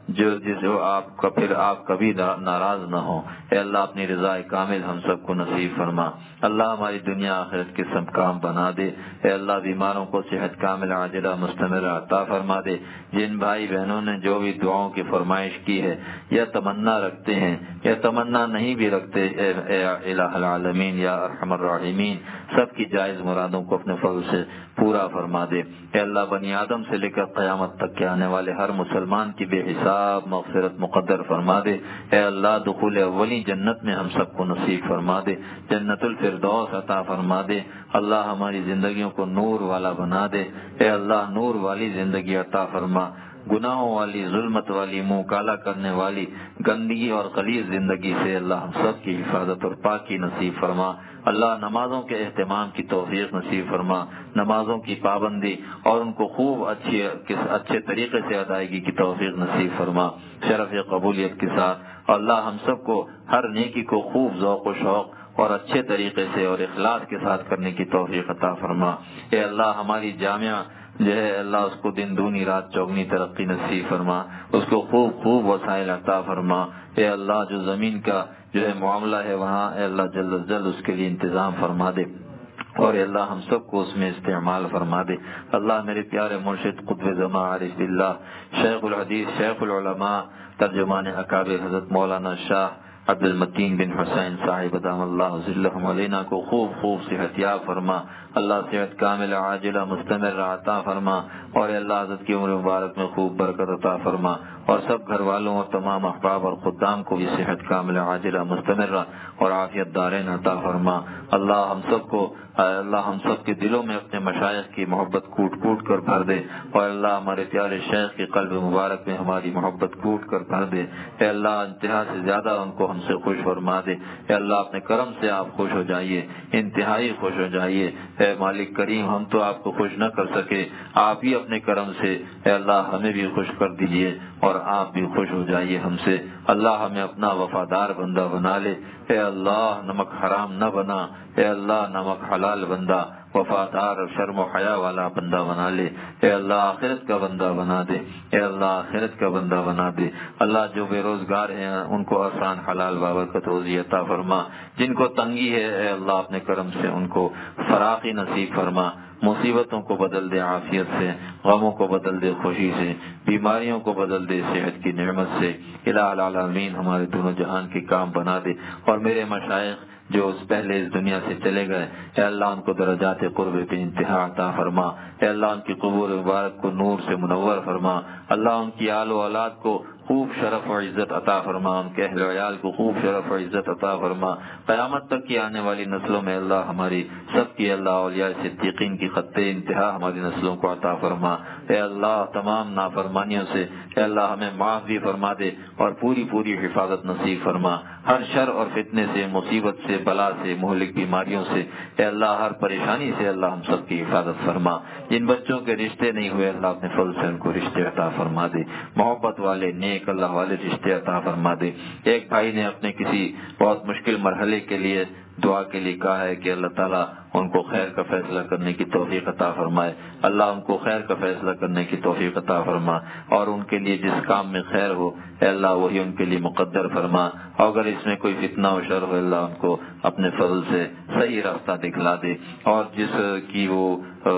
جو جس آپ کا پھر آپ کبھی ناراض نہ ہوں. اے اللہ اپنی رضا کامل ہم سب کو نصیب فرما. اللہ ہماری دنیا آخرت کے سب کام بنا دے. اے اللہ بیماروں کو صحت کامل عاجلہ مستمرہ عطا فرما دے. جن بھائی بہنوں نے جو بھی دعاؤں کی فرمائش کی ہے یا تمنا رکھتے ہیں یا تمنا نہیں بھی رکھتے، اے اے الہ العالمین یا ارحم الراحمین سب کی جائز مرادوں کو اپنے فضل سے پورا فرما دے. اے اللہ بنی آدم سے لے کر قیامت تک کے آنے والے ہر مسلمان کی بے حساب مغفرت مقدر فرما دے. اے اللہ دخول اولی جنت میں ہم سب کو نصیب فرما دے. جنت الفردوس عطا فرما دے. اللہ ہماری زندگیوں کو نور والا بنا دے. اے اللہ نور والی زندگی عطا فرما. گناہوں والی، ظلمت والی، منہ کالا کرنے والی، گندگی اور غلیظ زندگی سے اللہ ہم سب کی حفاظت اور پاکی نصیب فرما. اللہ نمازوں کے اہتمام کی توفیق نصیب فرما. نمازوں کی پابندی اور ان کو خوب اچھی اچھے طریقے سے ادائیگی کی توفیق نصیب فرما شرف قبولیت کے ساتھ. اللہ ہم سب کو ہر نیکی کو خوب ذوق و شوق اور اچھے طریقے سے اور اخلاص کے ساتھ کرنے کی توفیق عطا فرما. اے اللہ ہماری جامعہ جو ہے اللہ اس کو دن دونی رات چوگنی ترقی نصیب فرما. اس کو خوب خوب وسائل عطا فرما. اے اللہ جو زمین کا جو ہے معاملہ ہے وہاں اے اللہ جلد از جلد اس کے لیے انتظام فرما دے اور اے اللہ ہم سب کو اس میں استعمال فرما دے. اللہ میرے پیارے مرشد قطب زمان عارف باللہ شیخ الحدیث شیخ العلماء ترجمان اکابر حضرت مولانا شاہ عبد المتین بن حسین صاحب ادام اللہ ذلہم علینا کو خوب خوب صحت یاب فرما. اللہ صحت کامل عاجلہ مستمر عطا فرما اور اللہ حضرت کی عمر مبارک میں خوب برکت عطا فرما اور سب گھر والوں اور تمام احباب اور خدام کو بھی صحت کامل عاجلہ مستمر اور عافیت دارین عطا فرما. اللہ ہم سب کو اللہ ہم سب کے دلوں میں اپنے مشائخ کی محبت کوٹ کوٹ کر بھر دے اور اللہ ہمارے پیارے شیخ کے قلب مبارک میں ہماری محبت کوٹ کر بھر دے. اے اللہ انتہا سے زیادہ ان کو ہم سے خوش فرما دے. اے اللہ اپنے کرم سے آپ خوش ہو جائیے، انتہائی خوش ہو جائیے. اے مالک کریم ہم تو آپ کو خوش نہ کر سکے، آپ ہی اپنے کرم سے اے اللہ ہمیں بھی خوش کر دیجیے اور آپ بھی خوش ہو جائیے ہم سے. اللہ ہمیں اپنا وفادار بندہ بنا لے. اے اللہ نمک حرام نہ بنا. اے اللہ نمک حلال بندہ وفادار شرم و حیا والا بندہ بنا لے. اے اللہ آخرت کا بندہ بنا دے. اے اللہ آخرت کا بندہ بنا دے. اللہ جو بے روزگار ہیں ان کو آسان حلال بابرکت روزی عطا فرما. جن کو تنگی ہے اے اللہ اپنے کرم سے ان کو فراخی نصیب فرما. مصیبتوں کو بدل دے عافیت سے، غموں کو بدل دے خوشی سے، بیماریوں کو بدل دے صحت کی نعمت سے. الہ العالمین ہمارے دونوں جہان کے کام بنا دے. اور میرے مشائخ جو اس پہلے اس دنیا سے چلے گئے اے اللہ ان کو درجات قرب پہ انتہا عطا فرما. اے اللہ ان کی قبور مبارک کو نور سے منور فرما. اللہ ان کی آل و اولاد کو خوب شرف و عزت عطا فرما. ان کے اہل و عیال کو خوب شرف و عزت عطا فرما. قیامت تک کی آنے والی نسلوں میں اللہ ہماری سب کی اللہ اولیاء صدیقین کی خط انتہا ہماری نسلوں کو عطا فرما. اے اللہ تمام نافرمانیوں سے اے اللہ ہمیں معاف بھی فرما دے اور پوری پوری حفاظت نصیب فرما. ہر شر اور فتنے سے، مصیبت سے، بلا سے، مہلک بیماریوں سے اے اللہ ہر پریشانی سے اللہ ہم سب کی حفاظت فرما. جن بچوں کے رشتے نہیں ہوئے اللہ اپنے فضل سے ان کو رشتے عطا فرما دے. محبت والے نیک اللہ والے رشتے عطا فرما دے. ایک بھائی نے اپنے کسی بہت مشکل مرحلے کے لیے دعا کے لیے کہا ہے کہ اللہ تعالیٰ ان کو خیر کا فیصلہ کرنے کی توفیق عطا فرمائے. اللہ ان کو خیر کا فیصلہ کرنے کی توفیق عطا فرما اور ان کے لیے جس کام میں خیر ہو اے اللہ وہی ان کے لیے مقدر فرما. اور اگر اس میں کوئی فتنہ و شر ہو اللہ ان کو اپنے فضل سے صحیح راستہ دکھلا دے اور جس کی وہ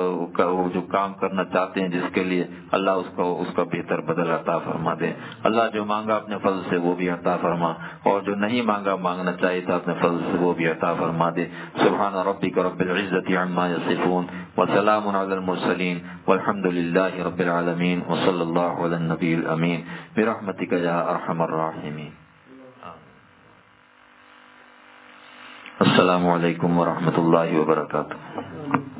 جو کام کرنا چاہتے ہیں جس کے لیے اللہ اس کو اس کا بہتر بدل عطا فرما دے. اللہ جو مانگا اپنے فضل سے وہ بھی عطا فرما اور جو نہیں مانگا مانگنا چاہیے تھا اپنے فضل سے وہ بھی عطا فرما دے. سبحان ربک رب العزة عما يصفون وسلام على المرسلين والحمد لله رب العالمين وصلى الله على النبي الأمين برحمتك يا أرحم الراحمين. السلام علیکم ورحمۃ اللہ وبرکاتہ.